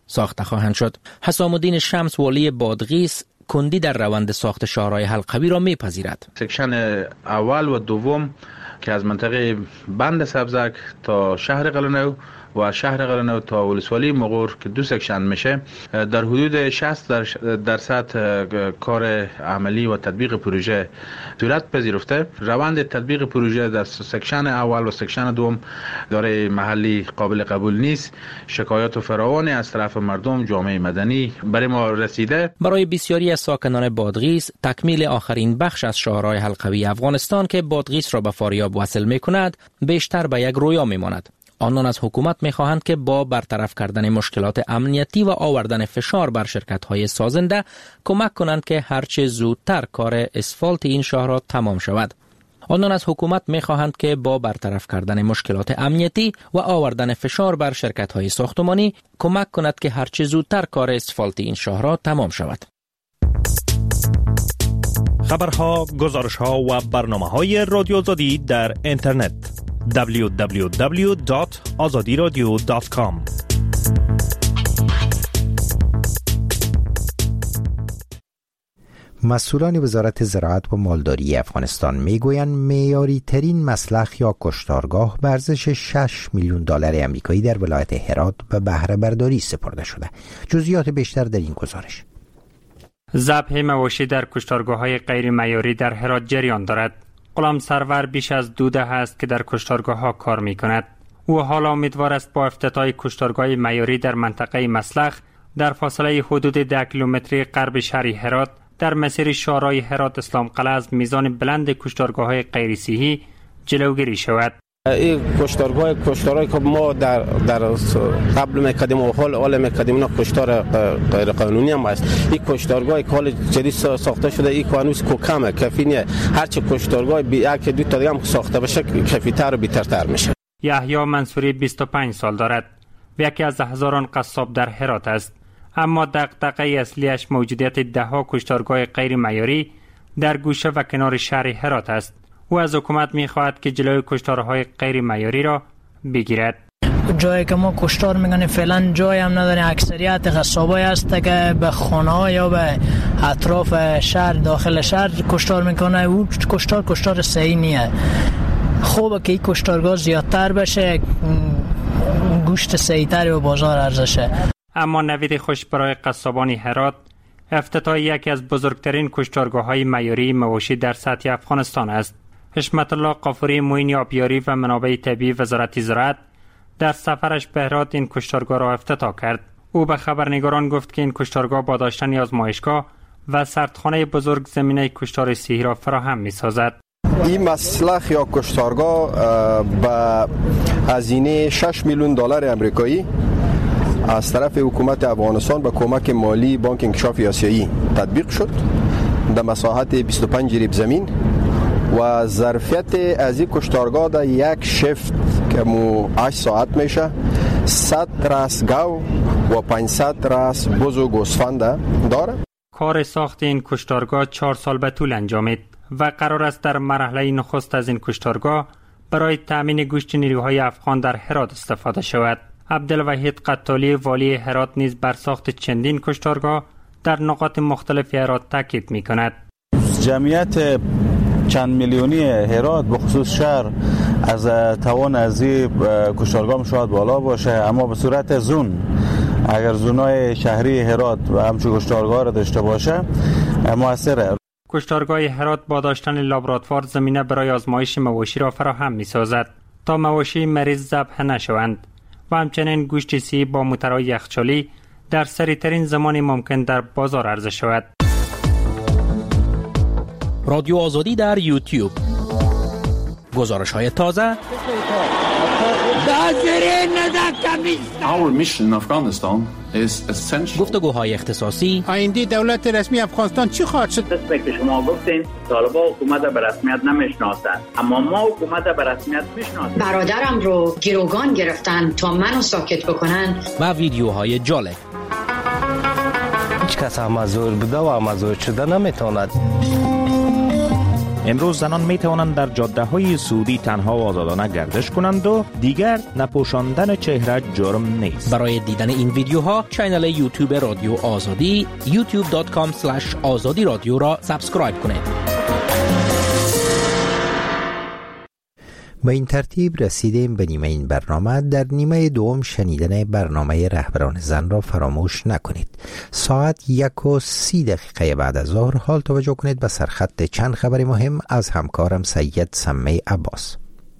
ساخته خواهند شد. حسام الدین شمس والی بادغیس کندی در روند ساخت شاهراه حلقوی را میپذیرد. سکشن اول و دوم که از منطقه بند سبزک تا شهر قلنو و شهر قلنو تا ولسوالی مغور که دو سکشن میشه، در حدود شصت درصد کار عملی و تطبیق پروژه صورت پذیرفته. روند تطبیق پروژه در سکشن اول و سکشن دوم داره محلی قابل قبول نیست. شکایات و فراوانی از طرف مردم، جامعه مدنی برای ما رسیده. برای بسیاری از ساکنان بادغیس تکمیل آخرین بخش از شاهراه حلقوی افغانستان که بادغیس را به فاریاب وصل میکند بیشتر به یک رویا میماند. آنان از حکومت می‌خواهند که با برطرف کردن مشکلات امنیتی و آوردن فشار بر شرکت‌های سازنده کمک کنند که هرچه زودتر کار اسفالت این شاهراه تمام شود. آنان از حکومت می‌خواهند که با برطرف کردن مشکلات امنیتی و آوردن فشار بر شرکت‌های ساختمانی کمک کند که هرچه زودتر کار اسفالت این شاهراه تمام شود. خبرها، گزارش‌ها و برنامه‌های رادیو آزادی در اینترنت دبلیو دبلیو دبلیو دات آزادی رادیو دات کام. مسئولان وزارت زراعت و مالداری افغانستان میگویند معیاری ترین مسلخ یا کشتارگاه به ارزش شش میلیون دلار آمریکایی در ولایت هرات به بهره برداری سپرده شده. جزئیات بیشتر در این گزارش. ذبح مواشی در کشتارگاه‌های غیر معیاری در هرات جریان دارد. غلام سرور بیش از دو دهه است که در کشتارگاه‌ها کار می‌کند. او حالا امیدوار است با افتتاح کشتارگاه معیاری در منطقه مسلخ در فاصله حدود ده کیلومتری غرب شهر هرات در مسیر شاهراه هرات اسلام قلعه از میزان بلند کشتارگاه‌های غیر صحی جلوگیری شود. این کشتارگاه کشتارهایی که ما در در قبل می‌کردیم و حال حال می‌کردیم اینا کشتار غیر قانونی هم است. این کشتارگاه که حال جدید ساخته شده این هنوز کوکمه، کافی نیست. هر چه کشتارگاه بی که دو تا دیگه هم ساخته بشه کافی‌تر و بهترتر میشه. یحیی منصوری بیست و پنج سال دارد و یکی از هزاران قصاب در هرات است. اما دغدغه اصلیش موجودیت ده‌ها کشتارگاه غیر معیاری در گوشه و کنار شهر هرات است. او از حکومت می‌خواهد که جلوی کشتارهای غیر معیاری را بگیرد. جایی که ما کشتار می‌کنیم فعلا جایی هم نداریم. اکثریت قصابای است که به خانه‌ها یا به اطراف شهر داخل شهر کشتار می‌کنه. او کشتار کشتار صحیح نیست. خوبه که این کشتارگاه زیادتر بشه، گوشت صحیح‌تر و بازار ارزشه. اما نوید خوش برای قصابان هرات افتتاح یکی از بزرگترین کشتارگاه‌های معیاری مواشی در سطح افغانستان است. حشمت الله قافوری معین آبیاری و منابع طبیعی وزارت زراعت در سفرش به هرات این کشتارگاه را افتتاح کرد. او به خبرنگاران گفت که این کشتارگاه با داشتن آزمایشگاه و سردخانه بزرگ زمینه کشتار صحی را فراهم می‌سازد. این مسلخ یا کشتارگاه با هزینه شش میلیون دلار آمریکایی از طرف حکومت افغانستان با کمک مالی بانک انکشاف آسیایی تطبیق شد در مساحت بیست و پنج ریب زمین و ظرفیت از این کشتارگاه در یک شفت که مو هشت ساعت میشه صد راس گاو و پانصد راس بز و گوسفند داره. کار ساخت این کشتارگاه چهار سال به طول انجامید و قرار است در مرحله نخست از این کشتارگاه برای تأمین گوشت نیروهای افغان در هرات استفاده شود. عبدالوحید قطالی والی هرات نیز بر ساخت چندین کشتارگاه در نقاط مختلف هرات تاکید می‌کند. جمعیت چند میلیونی هرات به خصوص شهر از توان از این کشتارگاه شاید بالا باشه، اما به صورت زون اگر زونای شهری هرات و همچون کشتارگاه را داشته باشه موثره. کشتارگاه هرات با داشتن لابراتوار زمینه برای آزمایش مواشی را فراهم می‌سازد تا مواشی مریض ذبح نشوند و همچنین گوشت صحی با موتورهای یخچالی در سریع‌ترین زمان ممکن در بازار عرضه شود. رادیو آزادی در یوتیوب. گزارش‌های تازه. Our mission in Afghanistan is essential. گفتگوهای اختصاصی. آینده دولت رسمی افغانستان چی خواهد شد؟ قسمی که شما گفتین طالبان حکومت به رسمیت نمیشناسند، اما ما حکومت به رسمیت میشناسیم. برادرم رو گروگان گرفتن تا منو ساکت بکنن. و ویدیوهای جالب. هیچ کس هم مزور بوده و مزور شده نمیتواند. امروز زنان می توانند در جاده های سعودی تنها و آزادانه گردش کنند و دیگر نپوشاندن چهره جرم نیست. برای دیدن این ویدیوها کانال یوتیوب رادیو آزادی یوتیوب دات کام اسلش آزادی رادیو را سابسکرایب کنید. با این ترتیب رسیدیم به نیمه این برنامه. در نیمه دوم شنیدن برنامه رهبران زن را فراموش نکنید. ساعت یک و سی دقیقه بعد از ظهر حال توجه کنید به سرخط چند خبر مهم از همکارم سید سمی عباس.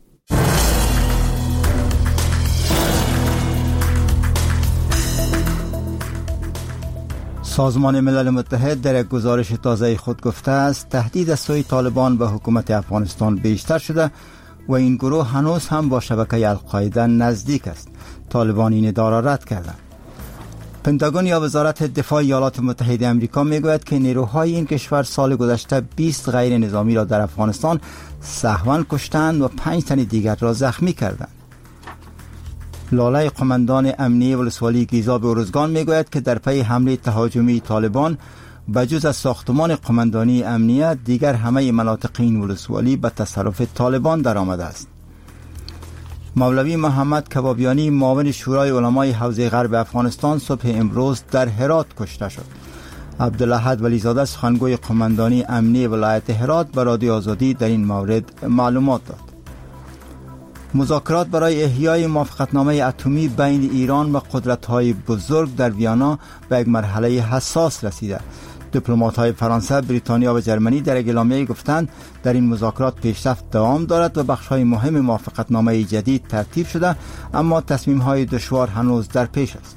سازمان ملل متحد در یک گزارش تازه خود گفته است تهدید از سوی طالبان به حکومت افغانستان بیشتر شده و این گروه هنوز هم با شبکه القاعده نزدیک است. طالبان این ادعا را رد کردند. پنتاگون یا وزارت دفاع ایالات متحده آمریکا میگوید که نیروهای این کشور سال گذشته بیست غیر نظامی را در افغانستان سهواً کشتند و پنج تن دیگر را زخمی کردند. لاله قماندان امنیه ولسوالی گیزا به ارزگان میگوید که در پی حمله تهاجمی طالبان بجز از ساختمان قماندانی امنیه دیگر همه مناطق این ولسوالی به تصرف طالبان در آمده است. مولوی محمد کبابیانی معاون شورای علمای حوزه غرب افغانستان صبح امروز در هرات کشته شد. عبدالاحد ولیزاده سخنگوی قماندانی امنیه ولایت هرات به رادیو آزادی در این مورد معلومات داد. مذاکرات برای احیای موافقتنامه اتمی بین ایران و قدرت‌های بزرگ در ویانا به یک مرحله حساس رسیده. دیپلمات‌های فرانسه، بریتانیا و جرمنی در اعلامیه گفتند در این مذاکرات پیشرفت دوام دارد و بخش‌های مهم موافقتنامه جدید ترتیب شده، اما تصمیم‌های دشوار هنوز در پیش است.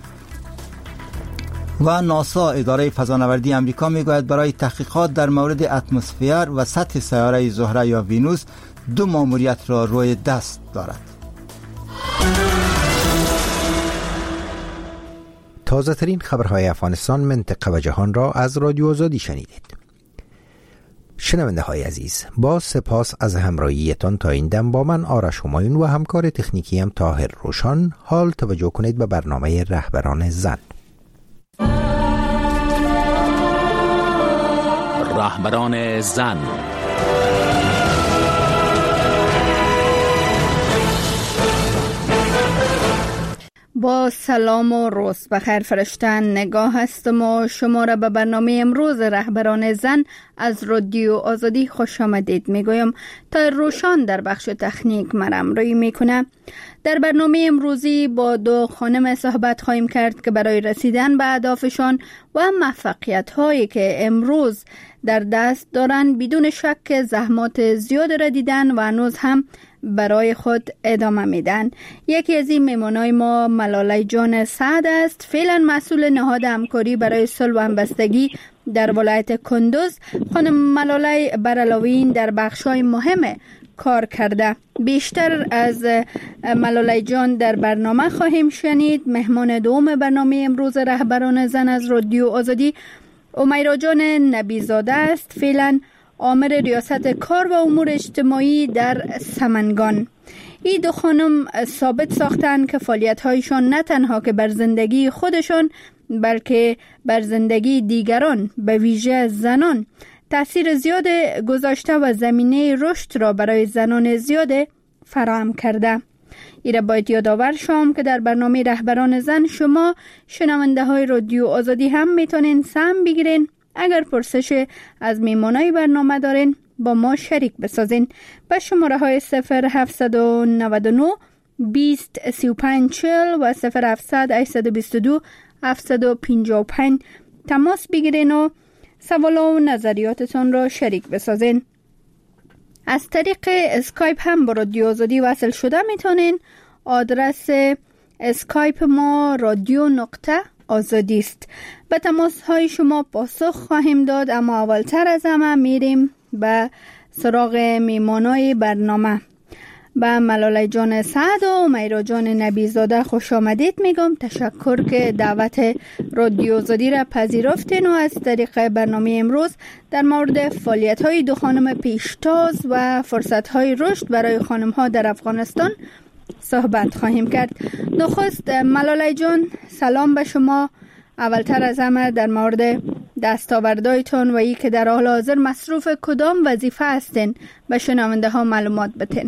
و ناسا اداره فضانوردی آمریکا میگوید برای تحقیقات در مورد اتمسفر و سطح سیاره زهره یا وینوس دو ماموریت را روی دست دارد. تازه ترین خبرهای افغانستان، منطقه و جهان را از رادیو آزادی شنیدید. شنونده های عزیز، با سپاس از همراهیتان تا این دم با من آرش همایون و همکار تکنیکی هم طاهر روشان. حال توجه کنید به برنامه رهبران زن. رهبران زن. با سلام و روز بخیر فرشتن نگاه هستم و شما را به برنامه امروز رهبران زن از رادیو آزادی خوش آمدید میگویم. تا روشان در بخش تکنیک مرم روی میکنه. در برنامه امروزی با دو خانم صحبت خواهیم کرد که برای رسیدن به اهدافشان و موفقیت هایی که امروز در دست دارن بدون شک زحمات زیاد را دیدن و هنوز هم برای خود ادامه میدن. یکی از این میمانای ما ملاله جان سعد است، فعلا مسئول نهاد همکاری برای صلح و همبستگی در ولایت کندوز. خانم ملاله بر علاوه این در بخش‌های مهم کار کرده. بیشتر از ملاله جان در برنامه خواهیم شنید. مهمان دوم برنامه امروز رهبران زن از رادیو آزادی امیرا جان نبیزاده است، فعلا آمر ریاست کار و امور اجتماعی در سمنگان. این دو خانم ثابت ساختند که فعالیت‌هایشان نه تنها که بر زندگی خودشان بلکه بر زندگی دیگران به ویژه زنان تأثیر زیاد گذاشته و زمینه رشد را برای زنان زیاد فراهم کرده. ایره باید یادآور شم که در برنامه رهبران زن شما شنونده های رادیو آزادی هم میتونین سهم بگیرین. اگر پرسش از میمانای برنامه دارین با ما شریک بسازین. به شماره های صفر هفتصد و نود و نه بیست سی و پنج چهل و صفر هفتصد هشتصد و بیست و دو هفتصد و پنجاه و پنج تماس بگیرین و سوال و نظریاتتون را شریک بسازین. از طریق اسکایپ هم با رادیو آزادی وصل شده میتونین. آدرس اسکایپ ما رادیو نقطه آزادی است. به تماس های شما پاسخ خواهیم داد، اما اولتر از همه میریم به سراغ میمانای برنامه. به ملاله جان سعد و میرا جان نبیزاده خوش آمدید میگم. تشکر که دعوت رادیو آزادی را پذیرفتین و از طریق برنامه امروز در مورد فعالیت های دو خانم پیشتاز و فرصت های رشد برای خانم ها در افغانستان صحبت خواهیم کرد. نخست ملاله جان سلام به شما. اولتر از همه در مورد دستاوردهایتان و ای که در حال حاضر مصروف کدام وظیفه هستین به شنونده ها معلومات بتین.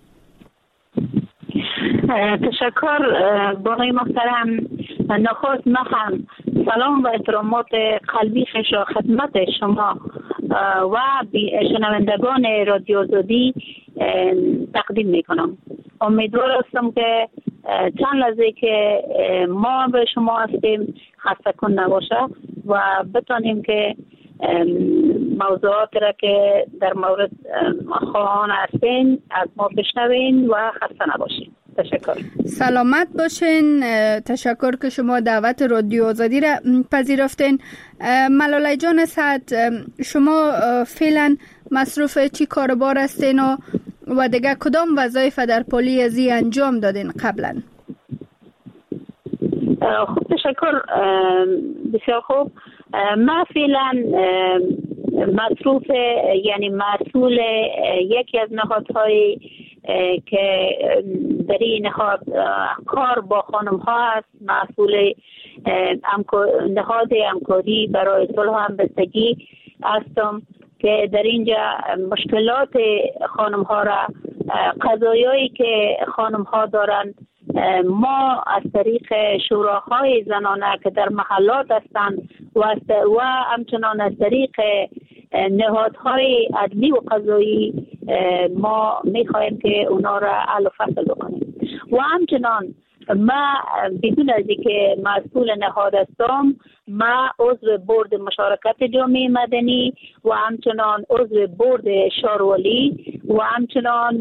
تشکر بانوی محترم. نخست ما هم سلام و احترامات قلبی خویش را خدمت شما و شنوندگان رادیو آزادی تقدیم می کنم. امیدوار هستم که چند لحظه که ما به شما هستیم خسته کن نباشه و بتانیم که موضوعات را که در مورد خواهان هستین از ما بشنوین و خسته نباشین. تشکر. سلامت باشین. تشکر که شما دعوت رادیو آزادی را پذیرفتین. ملاله جان سعد، شما فعلا مصروف چی کاربار هستین و و دیگه کدام وظایف در پلی ازی انجام دادین قبلا؟ خوب، تشکر. بسیار خوب. ما فعلا مصروف یعنی مسئول یکی از نهادهای که در این نهاد کار با خانم ها است، مسئول نهاد همکاری برای صلح و همبستگی هستم که در اینجا مشکلات خانم ها را، قضایایی که خانم ها دارند، ما از طریق شوراهای زنانه که در محلات هستند و و همچنان از طریق نهادهای عدلی و قضایی ما میخواهیم که اونا را حل و فصل بکنیم. و همچنان ما بدون از اینکه مسئول نهاد هستم، ما عضو بورد مشارکت جامعه مدنی و همچنان عضو بورد شاروالی و همچنان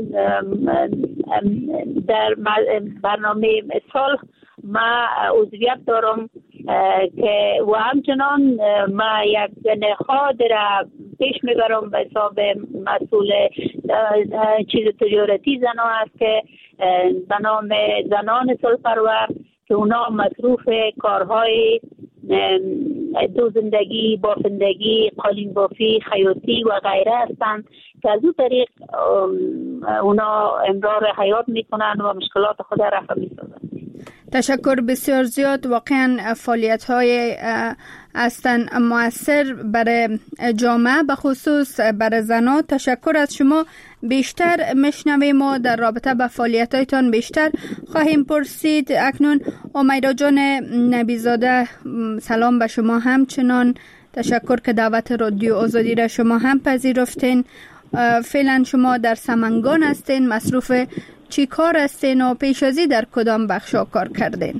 در برنامه صلح ما عضویت دارم که و همچنان ما یک نهاد را پیش میبرم به حساب مسئول چیز تجارتی زنان است که به نام زنان صلح پرور که اونا مصروف کارهای دو زندگی، بافندگی، قالین بافی، خیاطی و غیره هستند که از او طریق اونا امرار حیات میکنن و مشکلات خود رفع میسازن. تشکر بسیار زیاد. واقعا فعالیت های هستن مؤثر برای جامعه، به خصوص برای زنان. تشکر از شما. بیشتر مشنویم ما در رابطه با فعالیت هایتان بیشتر خواهیم پرسید. اکنون امیدا جان نبیزاده، سلام به شما. همچنان تشکر که دعوت رادیو آزادی را شما هم پذیرفتین. فعلا شما در سمنگان هستین، مصروف چی کار هستین و پیش ازی در کدام بخشا کار کردین؟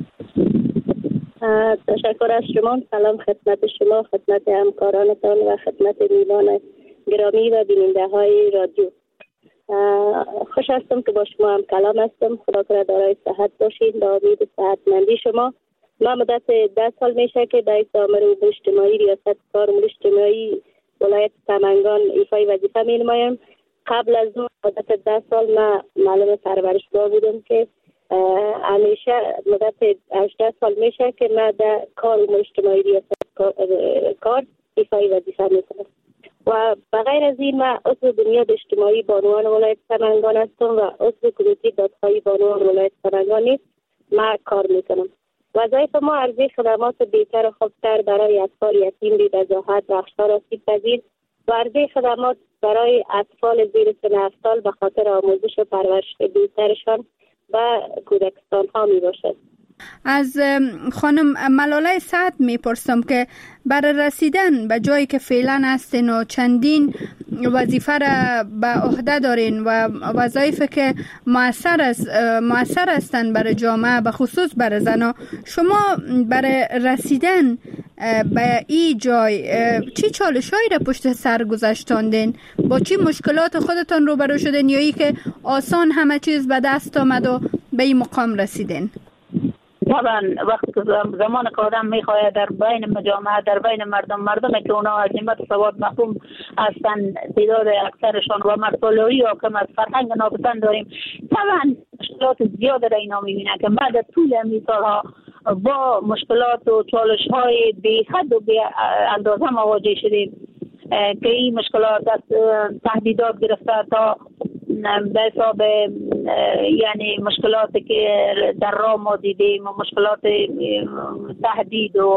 تشکر از شما. سلام خدمت شما، خدمت همکارانتان و خدمت میهمان گرامی و بیننده های رادیو. خوش هستم که با شما هم کلام هستم. خدا کنه دارای صحت باشین. با امید صحتمندی شما. ما مدت ده سال میشه که در امور امور اجتماعی، ریاست کار امور اجتماعی ولایت سمنگان ایفای وظیفه می نمایم. قبل از اون مدت ده سال ما معلم پرورشگاه بودم که همیشه مدت هجده سال میشه که ما در کار امور اجتماعی ریاست کار ایفای وظیفه میکنم. و بغیر از این ما عضو بنیاد اجتماعی بانوان ولایت سمنگان هستم و عضو کمیته دادخواهی بانوان ولایت سمنگان نیز ما کار میکنم. وظایف ما عرضه خدمات بهتر و خوبتر برای اطفال یتیم بی وضاحت و اخشار آسیب پذیر و عرضه خدمات برای اطفال زیر سن هفت سال به خاطر آموزش و پرورش بهترشان و کودکستان ها می باشد. از خانم ملاله سعد میپرسم که برای رسیدن به جایی که فعلا هستین و چندین وظیفه را به عهده دارین و وظایف که مؤثر است مؤثر هستند برای جامعه، به خصوص برای زنها، شما برای رسیدن به این جای چی چالش‌هایی را پشت سر گذاشتاندین؟ با چی مشکلات خودتان روبرو شدین یا ای که آسان همه چیز به دست آمد و به این مقام رسیدین؟ طبعا وقتی که زمان که آدم میخواه در بین مجامعه، در بین مردم مردم که اونا از نعمت سواد محروم هستن، تعداد اکثرشان و مرسولوی و کم از فرهنگ ناپسند داریم، طبعا مشکلات زیاد را اینا میبینن که بعد از طول این سالها با مشکلات و چالش های بی حد و بی اندازه مواجه شدیم که این مشکلات از تهدیدات گرفته تا به حساب یعنی مشکلاتی که در راه ما دیدیم و مشکلات تهدید و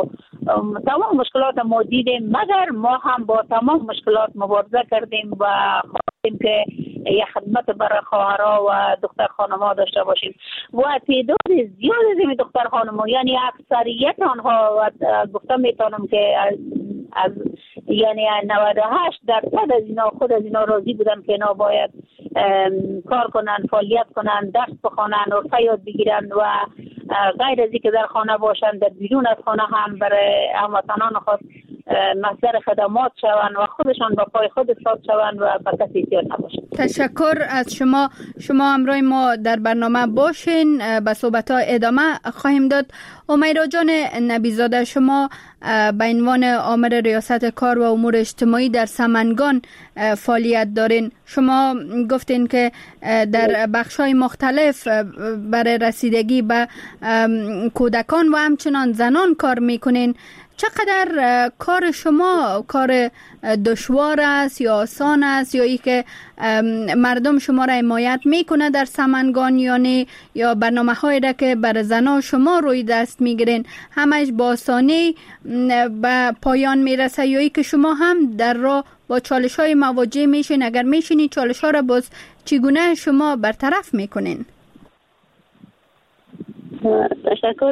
تمام مشکلات ما دیدیم، مگر ما هم با تمام مشکلات مبارزه کردیم و خواستیم که یک خدمت برای خواهرها و دختر خانم‌ها داشته باشیم و تعداد زیاد از این دختر خانم‌ها، یعنی اکثریت آنها و گفتم میتونم که از, از یعنی نود و هشت درصد از اینا خود از اینا راضی بودن که اینا باید کار کنن، فعالیت کنن، درس بخونن، حرفه یاد بگیرن و غیر از اینکه در خانه باشن، در بیرون از خانه هم برای هموطنان خود مصدر خدمات شوند و خودشان با پای خود ایستاد شوند و به کسی احتیاج نباشه. تشکر از شما. شما همراه ما در برنامه باشین، به صحبت‌ها ادامه خواهیم داد. امیرا جان نبیزاده، شما به عنوان آمر ریاست کار و امور اجتماعی در سمنگان فعالیت دارین. شما گفتین که در بخش‌های مختلف برای رسیدگی به کودکان و همچنان زنان کار میکنین. چقدر کار شما کار دشوار است یا آسان است، یا ای که مردم شما را حمایت میکنه در سمنگان یا نه، یا برنامه هایی را که بر زنان شما روی دست میگیرین همش با آسانی به پایان میرسه، یا ای که شما هم در راه با چالش های مواجه میشین؟ اگر میشین چالش ها را باز چگونه شما برطرف میکنین؟ تشکر.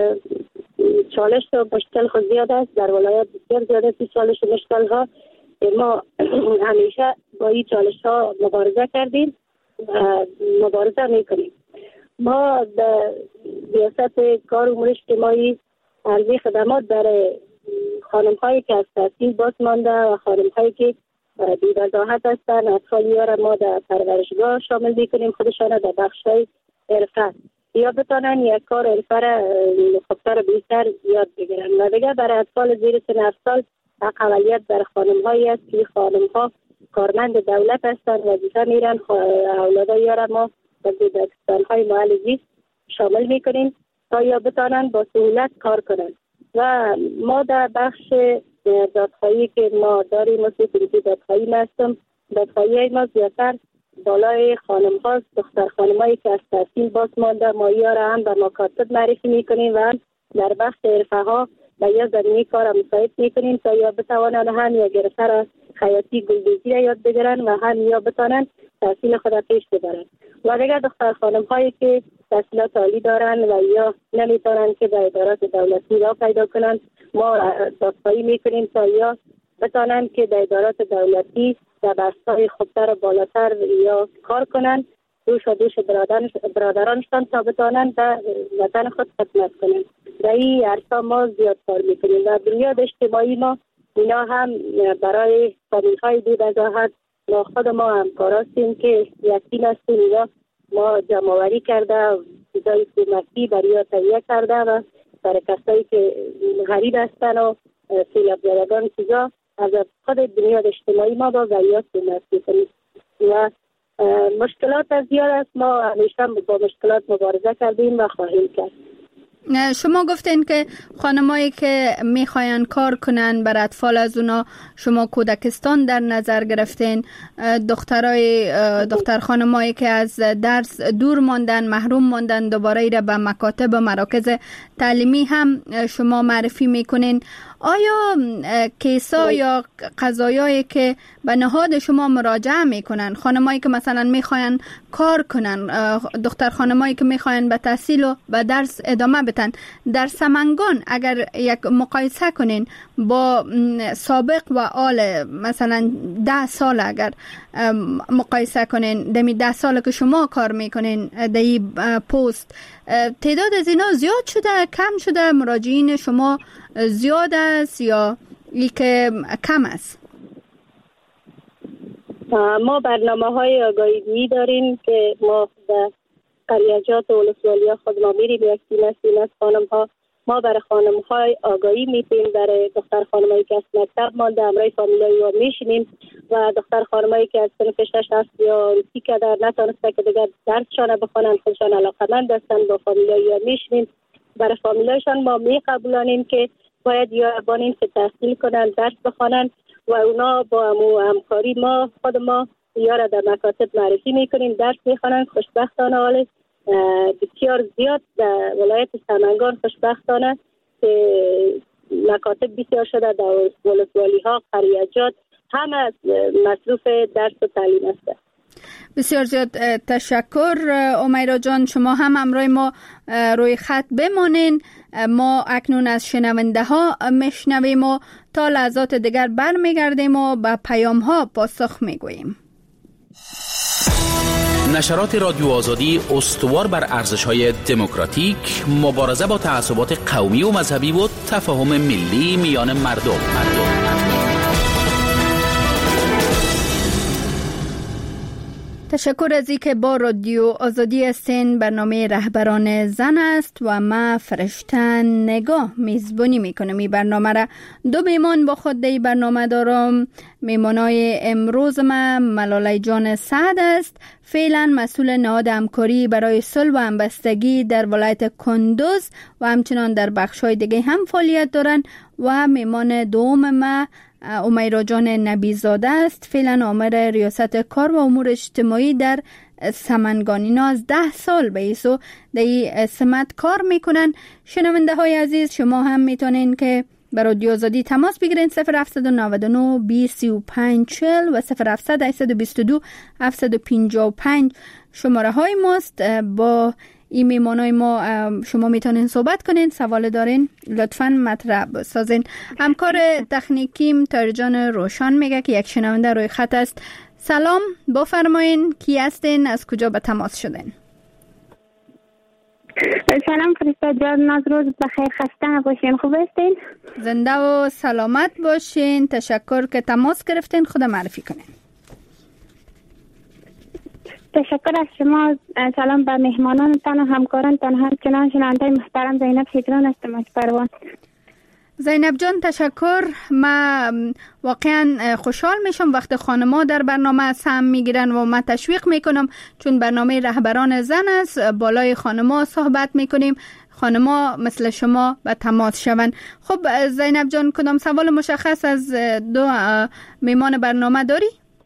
چالش و مشکل خود زیاد است، در ولایت بسیار زیاد است چالش و مشکل ها. ما همیشه با این چالش ها مبارزه کردیم و مبارزه میکنیم. ما در ریاست کار و امور اجتماعی عرضه خدمات برای خانم هایی که از تحصیل باز مانده و خانم هایی که بی وضاحت هستند، اطفالی ها را ما در پرورشگاه شامل میکنیم، خودشان در بخش های حرفه یا بتانن یک کار حرفه را خوبتر بیشتر یاد بگیرن. و دیگه برای اطفال زیر سن هفت سال اقلیت در خانم هایی است که خانم ها کارمند دولت هستند، وظیفه میرن اولادای را ما در دبستان های محل زیست شامل میکنیم تا یا بتانن با سهولت کار کنن. و ما در بخش دادخواهی که ما داریم، مثل که دادخواهی هستم، دادخواهی ما زیادتر بالای خانم هاست، دختر خانم هایی که از تحصیل باز مانده، ما یا را هم به مکاتب معرفی میکنیم و هم در بخش حرفه ها و یا زمینی کار مساعد میکنیم تا یا بتوانن هم یا گرفتر خیاطی گلدوزی را یاد بگیرن و هم یا بتانن تحصیل خود پیش ببرن. و دیگر دختر خانم هایی که تحصیلات عالی دارن و یا نمیتونن که به ادارات دولتی را پیدا کنن، ما دادخواهی میکنیم تا یا بتانن که در ادارات دولتی در بستای خوبتر و بالاتر یا کار کنن، دوش و دوش برادران برادرانشان تا بتانن در وطن خود خدمت کنن. در این عرصه ما زیاد کار میکنیم و بنیاد اجتماعی ما اینا هم برای فامیل های بی وضاحت ما خود ما همکار هستیم که یقین هستیم اینا ما جمع آوری کرده چیزای حکومتی برای تهیه کرده و برای کسایی که غریب هستن و سیلاب زدگان چیزا از خود بنیاد اجتماعی ما با ضریات حکومت میکنیم و مشکلات از زیاد است. ما همیشه با مشکلات مبارزه کردیم و خواهیم کرد. شما گفتین که خانمایی که میخواین کار کنن بر اطفال از اونا شما کودکستان در نظر گرفتین، دخترای دختر خانمایی که از درس دور ماندن، محروم ماندن، دوباره ایره به مکاتب و مراکز تعلیمی هم شما معرفی میکنین. آیا کیسا یا قضایایی که به نهاد شما مراجعه میکنن، خانمایی که مثلا میخواین کار کنن، دختر خانمایی که میخواین به تحصیل و به درس ادامه بدن، در سمنگان اگر یک مقایسه کنین با سابق و آل مثلا ده سال، اگر مقایسه کنین دمی ده سال که شما کار میکنین در این پست، تعداد از اینا زیاد شده، کم شده؟ مراجعین شما زیاد است یا ای که کم است؟ ما برنامه های آگاهی داریم که ما در قریجات و ولسوالی ها خود ما میریم، یک تیم تیم از خانم ها ما برای خانم های آگاهی میتیم، برای دختر خانم هایی که از مکتب مانده همراه فامیلای ها میشینیم و دختر خانم هایی که از صنف شش هست یا روسی که در نتانسته که دیگر درسشان بخونن، خودشان علاقمند هستند، با فامیلای ها میشینیم. برای فامیلایشان ما میقبولانیم که باید یا بانیم که تحصیل کنن، درس بخونن و اونا با همو همکاری ما خود ما یا را در مکاتب معرفی میکنیم، درس میخونن. خوشبختانه حال بسیار زیاد در ولایت سمنگان خوشبختانه که مکاتب بسیار شده در ولسوالی ها، قریجات، همه مصروف درس و تعلیم است. بسیار زیاد تشکر امیرا جان، شما هم همراه ما روی خط بمانین. ما اکنون از شنونده ها میشنویم و تا لحظات دیگر برمیگردیم و به پیام ها پاسخ میگوییم. نشرات رادیو آزادی استوار بر ارزش‌های دموکراتیک، مبارزه با تعصبات قومی و مذهبی و تفاهم ملی میان مردم. مردم. تشکر از اینکه با رادیو آزادی هستین. برنامه رهبران زن است و ما فرشته نگاه میزبانی میکنم. این برنامه را دو میمان با خود دی برنامه دارم. میمانای امروز ما ملاله جان سعد است، فعلا مسئول نهاد همکاری برای صلح و همبستگی در ولایت کندوز و همچنان در بخش‌های دیگه هم فعالیت دارند. و میمان دوم ما امیرا جان نبیزاده است، فعلا آمر ریاست کار و امور اجتماعی در سمنگان. اینا از ده سال به ایسو در این سمت کار میکنن. شنونده های عزیز، شما هم میتونین که برای رادیو آزادی تماس بگیرین. صفر هفت نه نه بیست سی و پنج چهل و صفر هفت هشت دو دو هفت پنج پنج شماره های ماست. با این میمانای ما شما میتونین صحبت کنین، سوال دارین لطفاً مطرح بسازین. همکار تکنیکیم تاریجان روشان میگه که یک شنونده روی خط است. سلام، بفرمایین کی هستین، از کجا به تماس شدین؟ سلام فرشته جان، ناز روز بخیر، خسته نباشین، خوب هستین؟ زنده و سلامت باشین. تشکر که تماس گرفتین. خدا معرفی کنین. تشکر از شما. سلام به مهمانانتان و همکارانتان، همچنان شنونده محترم زینب شیدران هستم از پروان. زینب جان تشکر. ما واقعا خوشحال میشم وقت خانم‌ها در برنامه سهم میگیرن و ما تشویق میکنم، چون برنامه رهبران زن است، بالای خانم‌ها صحبت میکنیم، خانم‌ها مثل شما به تماس شون. خب زینب جان، کدام سوال مشخص از دو میمان برنامه داری؟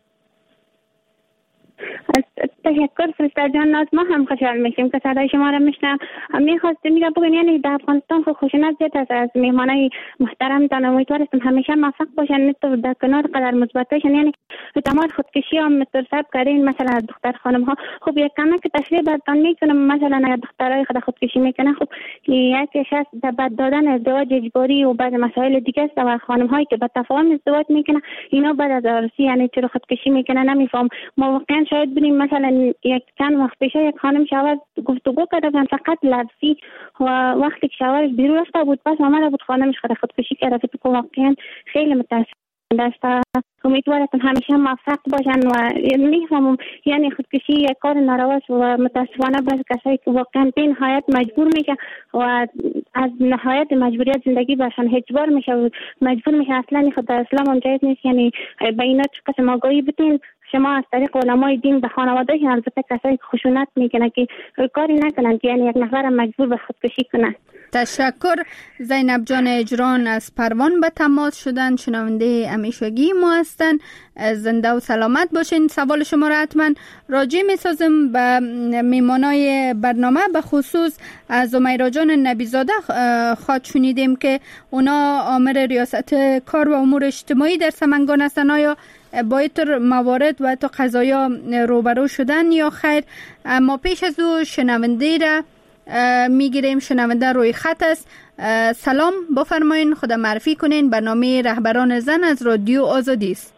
تشکر فرشته جان، ناز ما هم خوشحال میشیم که صدای شما را میشنم. میخواستم میگم بگم یعنی در افغانستان خو خشونت زیاد است. از مهمانای محترم تان امیدوارم همیشه موفق باشن، نه در کنار قدر مثبت باشن. یعنی تمام خودکشی هم مترتب کردین مثلا از دختر خانم ها. خب یک کمی که تشریح براتون میکنم، مثلا اگر دخترای خود خودکشی میکنن، خب یکیش از بعد دادن ازدواج اجباری و بعد مسائل دیگه است. و خانم هایی که با تفاهم ازدواج میکنن، اینا بعد از عروسی یعنی چرا خودکشی میکنن نمیفهم. ما واقعا شاید ببینیم مثلا یک چند وقت پیش یک خانم شوهر گفتگو کردن فقط لفظی و وقتی که شوهرش بیرون رفته بود پس آمده بود خانمش خود خودکشی کرده. فکر واقعا خیلی متاسفانه است. امیدوارم همیشه موفق باشن و میفهمم یعنی خودکشی یک کار ناروا است و متاسفانه بعضی کسایی که واقعا به نهایت مجبور میشه و از نهایت مجبوریت زندگی برشان اجبار میشه و مجبور میشه. اصلا خود در اسلام هم جایز نیست. یعنی به اینا چه قسم آگاهی بدین شما از طریق علمای دین به خانواده، البته کسایی که خشونت میکنن که کاری نکنن که یعنی یک نفر مجبور به خودکشی کنن. تشکر. زینب جان اجران از پروان به تماس شدن، شنونده همیشگی ما هستن. زنده و سلامت باشین. سوال شما را حتما راجع میسازم به میمانای برنامه. به خصوص از امیرا جان نبیزاده خواد شنیدیم که اونا آمر ریاست کار و امور اجتماعی در سمنگان هستن. آیا با اینطور موارد و تو قضایا روبرو شدن یا خیر؟ ما پیش از او شنونده را میگیریم. شنونده روی خط است. سلام، بفرمایین، خدا معرفی کنین. برنامه رهبران زن از رادیو آزادی است.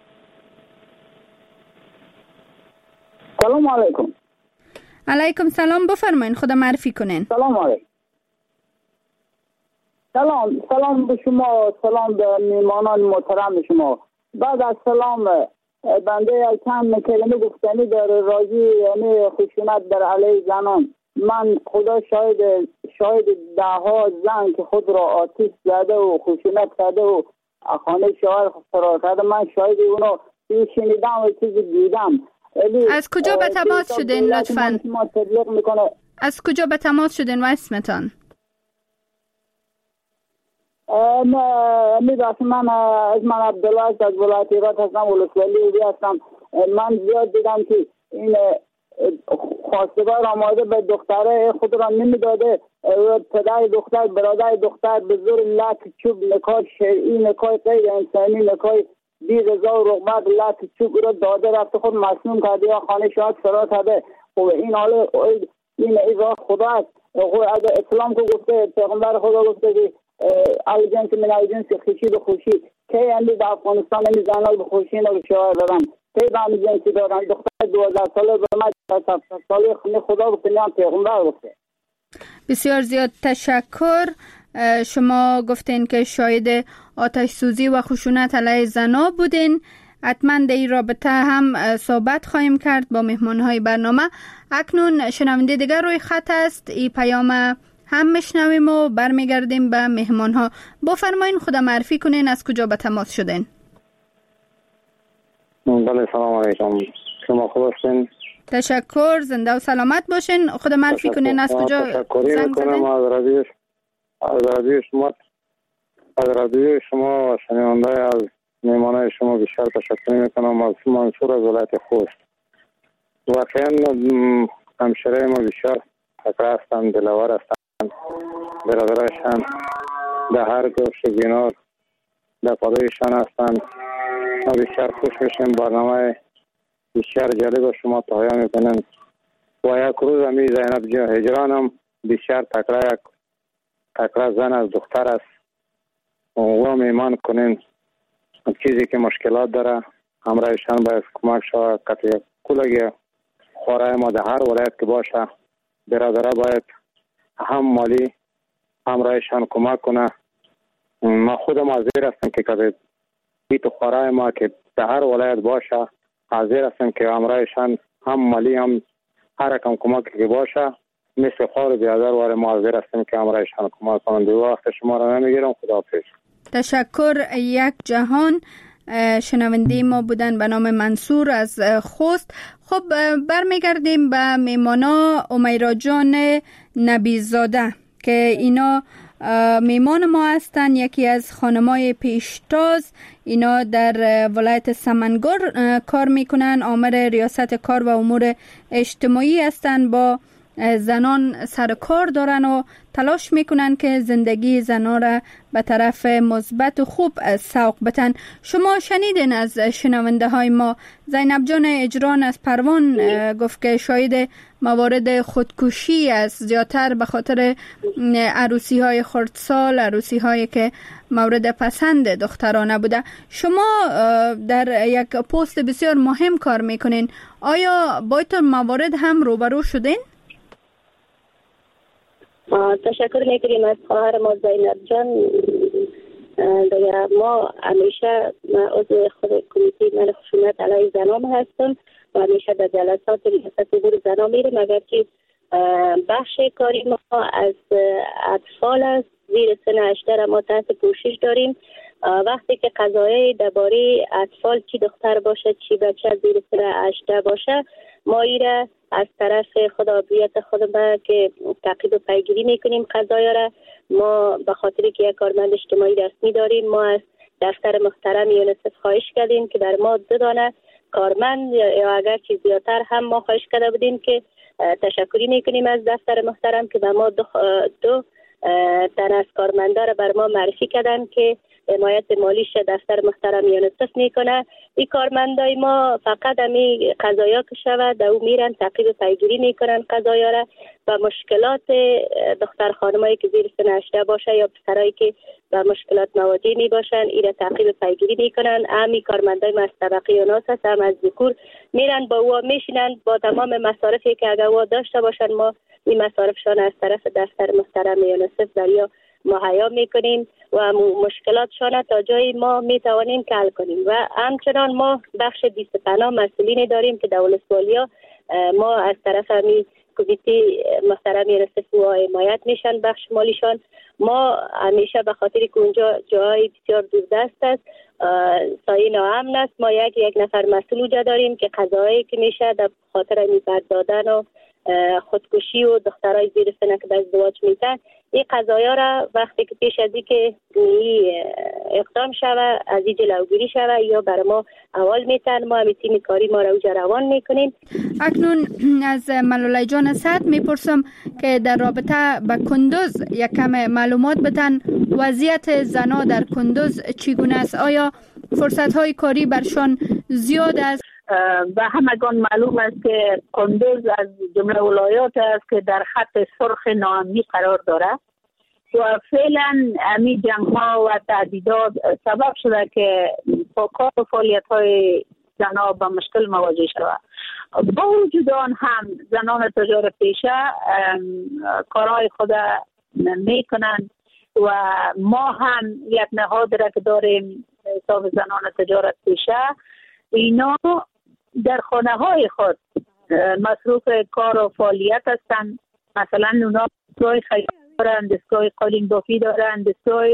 سلام علیکم. علیکم سلام، بفرمایین، خدا معرفی کنین. سلام علیکم. سلام سلام به شما، سلام به میمانان محترم شما. بعد از سلام بنده کم کلمه گفتنی در راجی یعنی خشونت در علیه زنان. من خدا شاهد شاهد ده ها زن که خود را آتش زده و خشونت کرده و خانه شوهر فرار کرده، من شاهد اونو شنیدم و چیزی دیدم. از کجا به تماس شدین لطفاً؟ از کجا به تماس شدین و اسمتان؟ امید هستم. من از من عبدالله از ولایت ایران هستم، ولسوالی اوبی هستم. من زیاد دیدم که این خواستگار آماده به دختره خود را نمیداده، پدر دختر، برادر دختر به زور لک چوب، نکاح شرعی، نکاح غیر انسانی، نکاح بی رضا و رغبت لک چوب را داده رفته خود مسموم کرده یا خانه شاید فرار کرده. و این حال این ایزا خدا است. اگر اسلام کو گفته، پیغمبر خدا گفته که الجنس من الجنس خوشی به خوشی، که اندی در افغانستان امی زنال به خوشی و شوهر دارن، که به امی جنسی دارن. دختر دوازده ساله به من هفتاد ساله خونه خدا گفته، نیام پیغمبر گفته. بسیار زیاد تشکر. شما گفتین که شاهد آتش سوزی و خشونت علیه زنها بودین. حتما در این رابطه هم صحبت خواهیم کرد با مهمانهای برنامه. اکنون شنونده دیگر روی خط است، این پیام هم میشنویم و برمیگردیم به مهمانها. بفرمایین خدا معرفی کنین، از کجا به تماس شدین؟ بله سلام علیکم، شما خوب هستین؟ تشکر، زنده و سلامت باشین. خدا معرفی کنین از کجا زنگ زدین؟ از رادیو از رادیو شما از رادیو شما و شنونده از مهمانای شما بیشتر تشکر میکنم. از منصور از ولایت خوست. واقعا همشهره ما بیشتر تکره هستند، دلاور هستند، برادرشان در هر گوشه گنار در پادایشان هستند. ما بیشتر خوش میشیم، برنامه بیشتر جالب شما تهیه میکنن. و یک روز همی زینب هجران هم بیشتر تکره یک تکره زن از دختر است و او میمان کنین. چیزی که مشکلات داره همراهشان باید کمک شود. قطعی کلگی خورای ما در هر ولایت که باشه برادره باید هم مالی همراهشان کمک کنه. ما خودم حاضر هستم که کده بیت خورای ما که در هر ولایت باشه حاضر هستم که همراهشان هم مالی هم هر کم کمک که باشه مثل خور بیادر واره ما حاضر هستم که همراهشان کمک کنم. دو وقت شما را نمیگیرم. خداحافظ. تشکر. یک جهان شنونده ما بودن به نام منصور از خوست. خب برمیگردیم به میمانا امیرا جان نبیزاده که اینا میمان ما هستن، یکی از خانمای پیشتاز. اینا در ولایت سمنگور کار میکنن، آمر ریاست کار و امور اجتماعی هستن. با زنان سر کار دارن و تلاش میکنن که زندگی زنان را به طرف مثبت و خوب سوق بتن. شما شنیدین از شنونده های ما، زینب جان اجران از پروان گفت که شاید موارد خودکشی است، زیادتر به خاطر عروسی های خردسال، عروسی هایی که مورد پسند دخترانه بوده. شما در یک پست بسیار مهم کار میکنین، آیا با این موارد هم روبرو شدین؟ تشکر میکنیم از خواهر ما زینب جان. ما همیشه عضو خود کمیته من خشونت علیه زنان هستم و همیشه در جلسات ریاست امور زنان میریم. اگر که بخش کاری ما از اطفال است، زیر سن هجده ما تحت پوشش داریم. وقتی که قضایای درباره اطفال، چی دختر باشه چی بچه زیر سن هجده باشه، ما ایره از طرف خدابیت خود ما که تعقیب و پیگیری میکنیم قضایا را. ما به خاطر که یک کارمند اجتماعی رسمی داریم، ما از دفتر محترم یونیسف خواهش کردیم که در ما دو دانه کارمند یا اگر چیز زیادتر هم ما خواهش کرده بودیم که تشکری میکنیم از دفتر محترم که به ما دو, دو تن از کارمندا را بر ما معرفی کردن که حمایت مالیش دفتر محترم یونیسف میکنه. این کارمندای ما فقط همی قضایا که شود در او میرن تعقیب پیگیری میکنن قضایا را و مشکلات دختر خانمایی که زیر سن هجده باشه یا پسرایی که به مشکلات مواجه می باشن ایره تعقیب پیگیری میکنن. همی کارمندای ما از طبقه اوناس هست، هم از ذکور میرن با او میشینن با تمام مصارفی که اگر او داشته باشن ما این مصارفشان از طرف دفتر محترم یونیسف دریا مهیا میکنیم و مشکلاتشان تا جایی ما میتوانیم حل کنیم. و همچنان ما بخش بیست پناه مسئولین داریم که در ولسوالیا ما از طرف همی کمیته محترم یونیسف و حمایت میشن بخش مالیشان. ما همیشه به خاطر که اونجا جای بسیار دوردست است، سایه ناامن است، ما یک یک نفر مسئول اونجا داریم که قضایی که میشه در خاطر میبرد دادن و خودکشی و دخترای زیر سن که به ازدواج میتن، این قضایا را وقتی که پیش از اینکه اقدام شوه از این جلوگیری شوه یا برای ما اول میتن، ما همین تیم کاری ما را اوجا روان میکنیم. اکنون از ملولی جان سعد میپرسم که در رابطه با کندوز یک کم معلومات بدن، وضعیت زنا در کندوز چگونه است؟ آیا فرصت های کاری برشان زیاد است؟ و همگان معلوم است که کندوز از جمله ولایات است که در خط سرخ ناامنی قرار دارد و فعلا همین جنگ ها و تهدیدات سبب شده که با کار و فعالیت های زنان با مشکل مواجه شود. با وجود آن هم زنان تجارت پیشه کارهای خود می کنند و ما هم یک نهاد را که داریم حساب زنان تجارت پیشه، اینا در خانه های خود مصروف کار و فعالیت هستند. مثلا اونا دستگاه خیاطی دارند، دستگاه قالین بافی دارند، دستگاه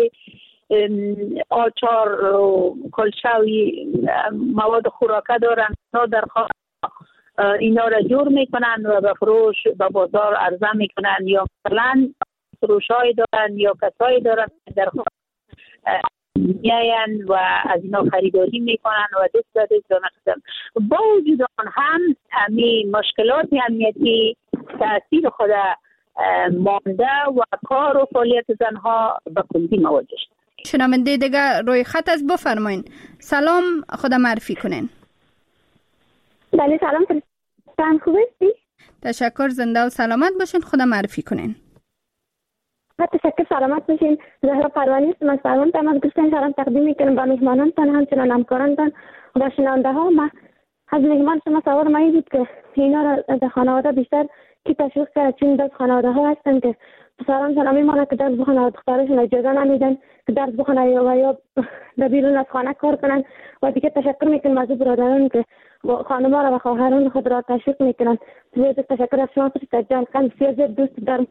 آچار و کلچه مواد خوراکه دارند. اونا در خانه اینا را جور میکنند و به فروش به بازار عرضه میکنند، یا مثلا فروش های دارند یا کسایی دارند در خانه میاین و از اینا خریداری میکنن و دست به دست دارن. با وجود آن هم همین مشکلات امنیتی تأثیر خود مانده و کار و فعالیت زنها به کندی مواجه شد. شنونده دیگه روی خط از بفرمایین. سلام، خدا معرفی کنین. بله سلام، فرستان خوب هستی؟ تشکر، زنده و سلامت باشین. خدا معرفی کنین. تشکر، سلامت باشین. زهرا پروانی هستم از فرمان. تمام دوستان سلام تقدیم میکنم با مهمانانتان، همچنان همکارانتان و شنونده ها. ما از مهمان شما سوال ما این بود که اینا را از خانواده بیشتر کی تشویق کرد، چون دست خانواده ها هستن که پسرانشان امیمانه که درس بخونه و دخترشون اجازه نمیدن که درس بخونه یا یا در بیرون از خانه کار کنن. و دیگه تشکر میکنم از برادران که خانم‌ها را و خواهران خود را تشویق میکنن. بسیار تشکر از شما فرشته جان. خیلی بسیار دوست دارم.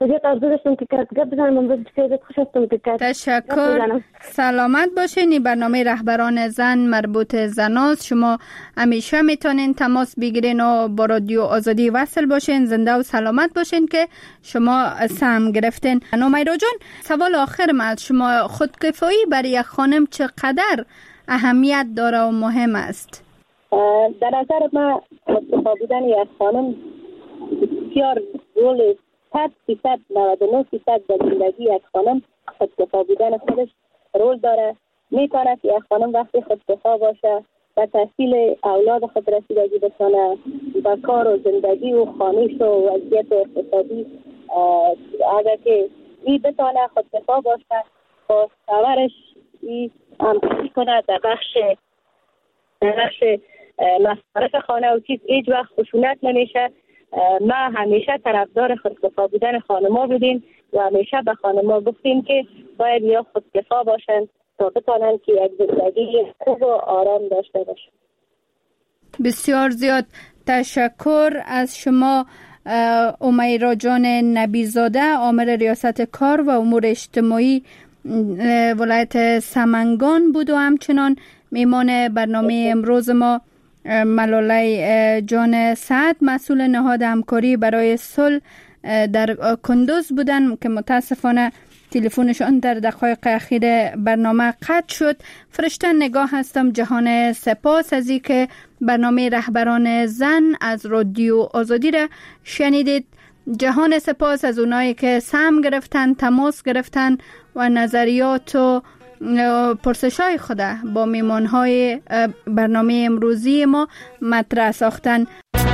تشکر، سلامت باشین. این برنامه رهبران زن مربوط زناست. شما همیشه میتونین تماس بگیرین و با رادیو آزادی وصل باشین. زنده و سلامت باشین که شما سهم گرفتین. نومیرا جان، سوال آخر من از شما، خودکفایی برای یک خانم چقدر اهمیت داره و مهم است؟ در نظر من خودکفا بودن یک خانم بسیار رول صد فیصد نود و نه فیصد در زندگی یک خانم خودکفا بودن خودش رول داره. میتونه که یک خانم وقتی خودکفا باشه و تحصیل اولاد خود رسیدگی بسانه و کار و زندگی و خانش و وضعیت اقتصادی، اگر که این بتانه خودکفا باشه با شوهرش همکاری کنه در بخش در بخش مصارف خانه و چیز هیچ وقت خشونت نمیشه. ما همیشه طرفدار خودکفا بودن خانم‌ها بودیم و همیشه به خانم‌ها گفتیم که باید یا خودکفا باشن تا بتونن که یک زندگی خوب و آرام داشته باشن. بسیار زیاد تشکر از شما امیرا جان نبیزاده، آمر ریاست کار و امور اجتماعی ولایت سمنگان بود و همچنان میمان برنامه امروز ما ملولی جان سعد، مسئول نهاد همکاری برای صلح در کندوز بودن که متاسفانه تلفنشان در دقایق اخیر برنامه قطع شد. فرشته نگاه هستم. جهان سپاس از این که برنامه رهبران زن از رادیو آزادی را شنیدید. جهان سپاس از اونایی که سهم گرفتن، تماس گرفتن و نظریات و پرسش‌های خود با میمان‌های برنامه امروزی ما مطرح ساختن.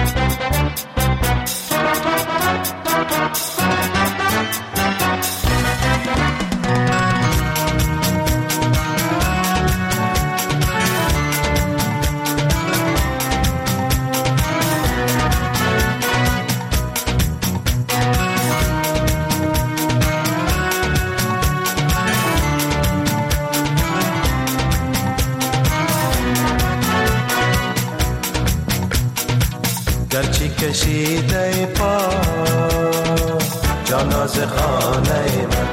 گرچه کشیده پا جاناز خانه من،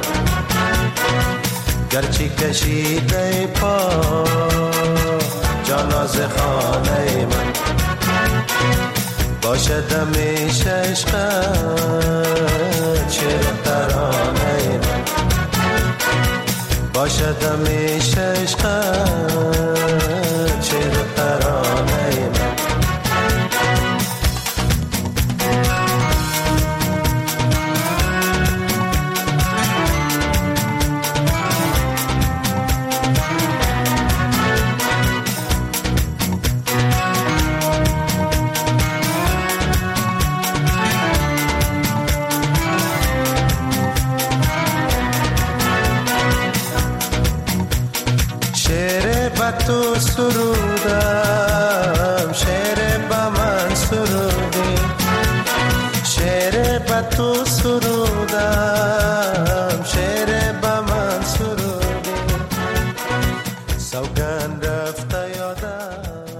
گرچه کشیده پا جاناز خانه من، باشد همیشه عشقت شعر ترانه من باشد همیشه عشقت شعر ترانه من تو سرودم شعر با من سرودی شعر با تو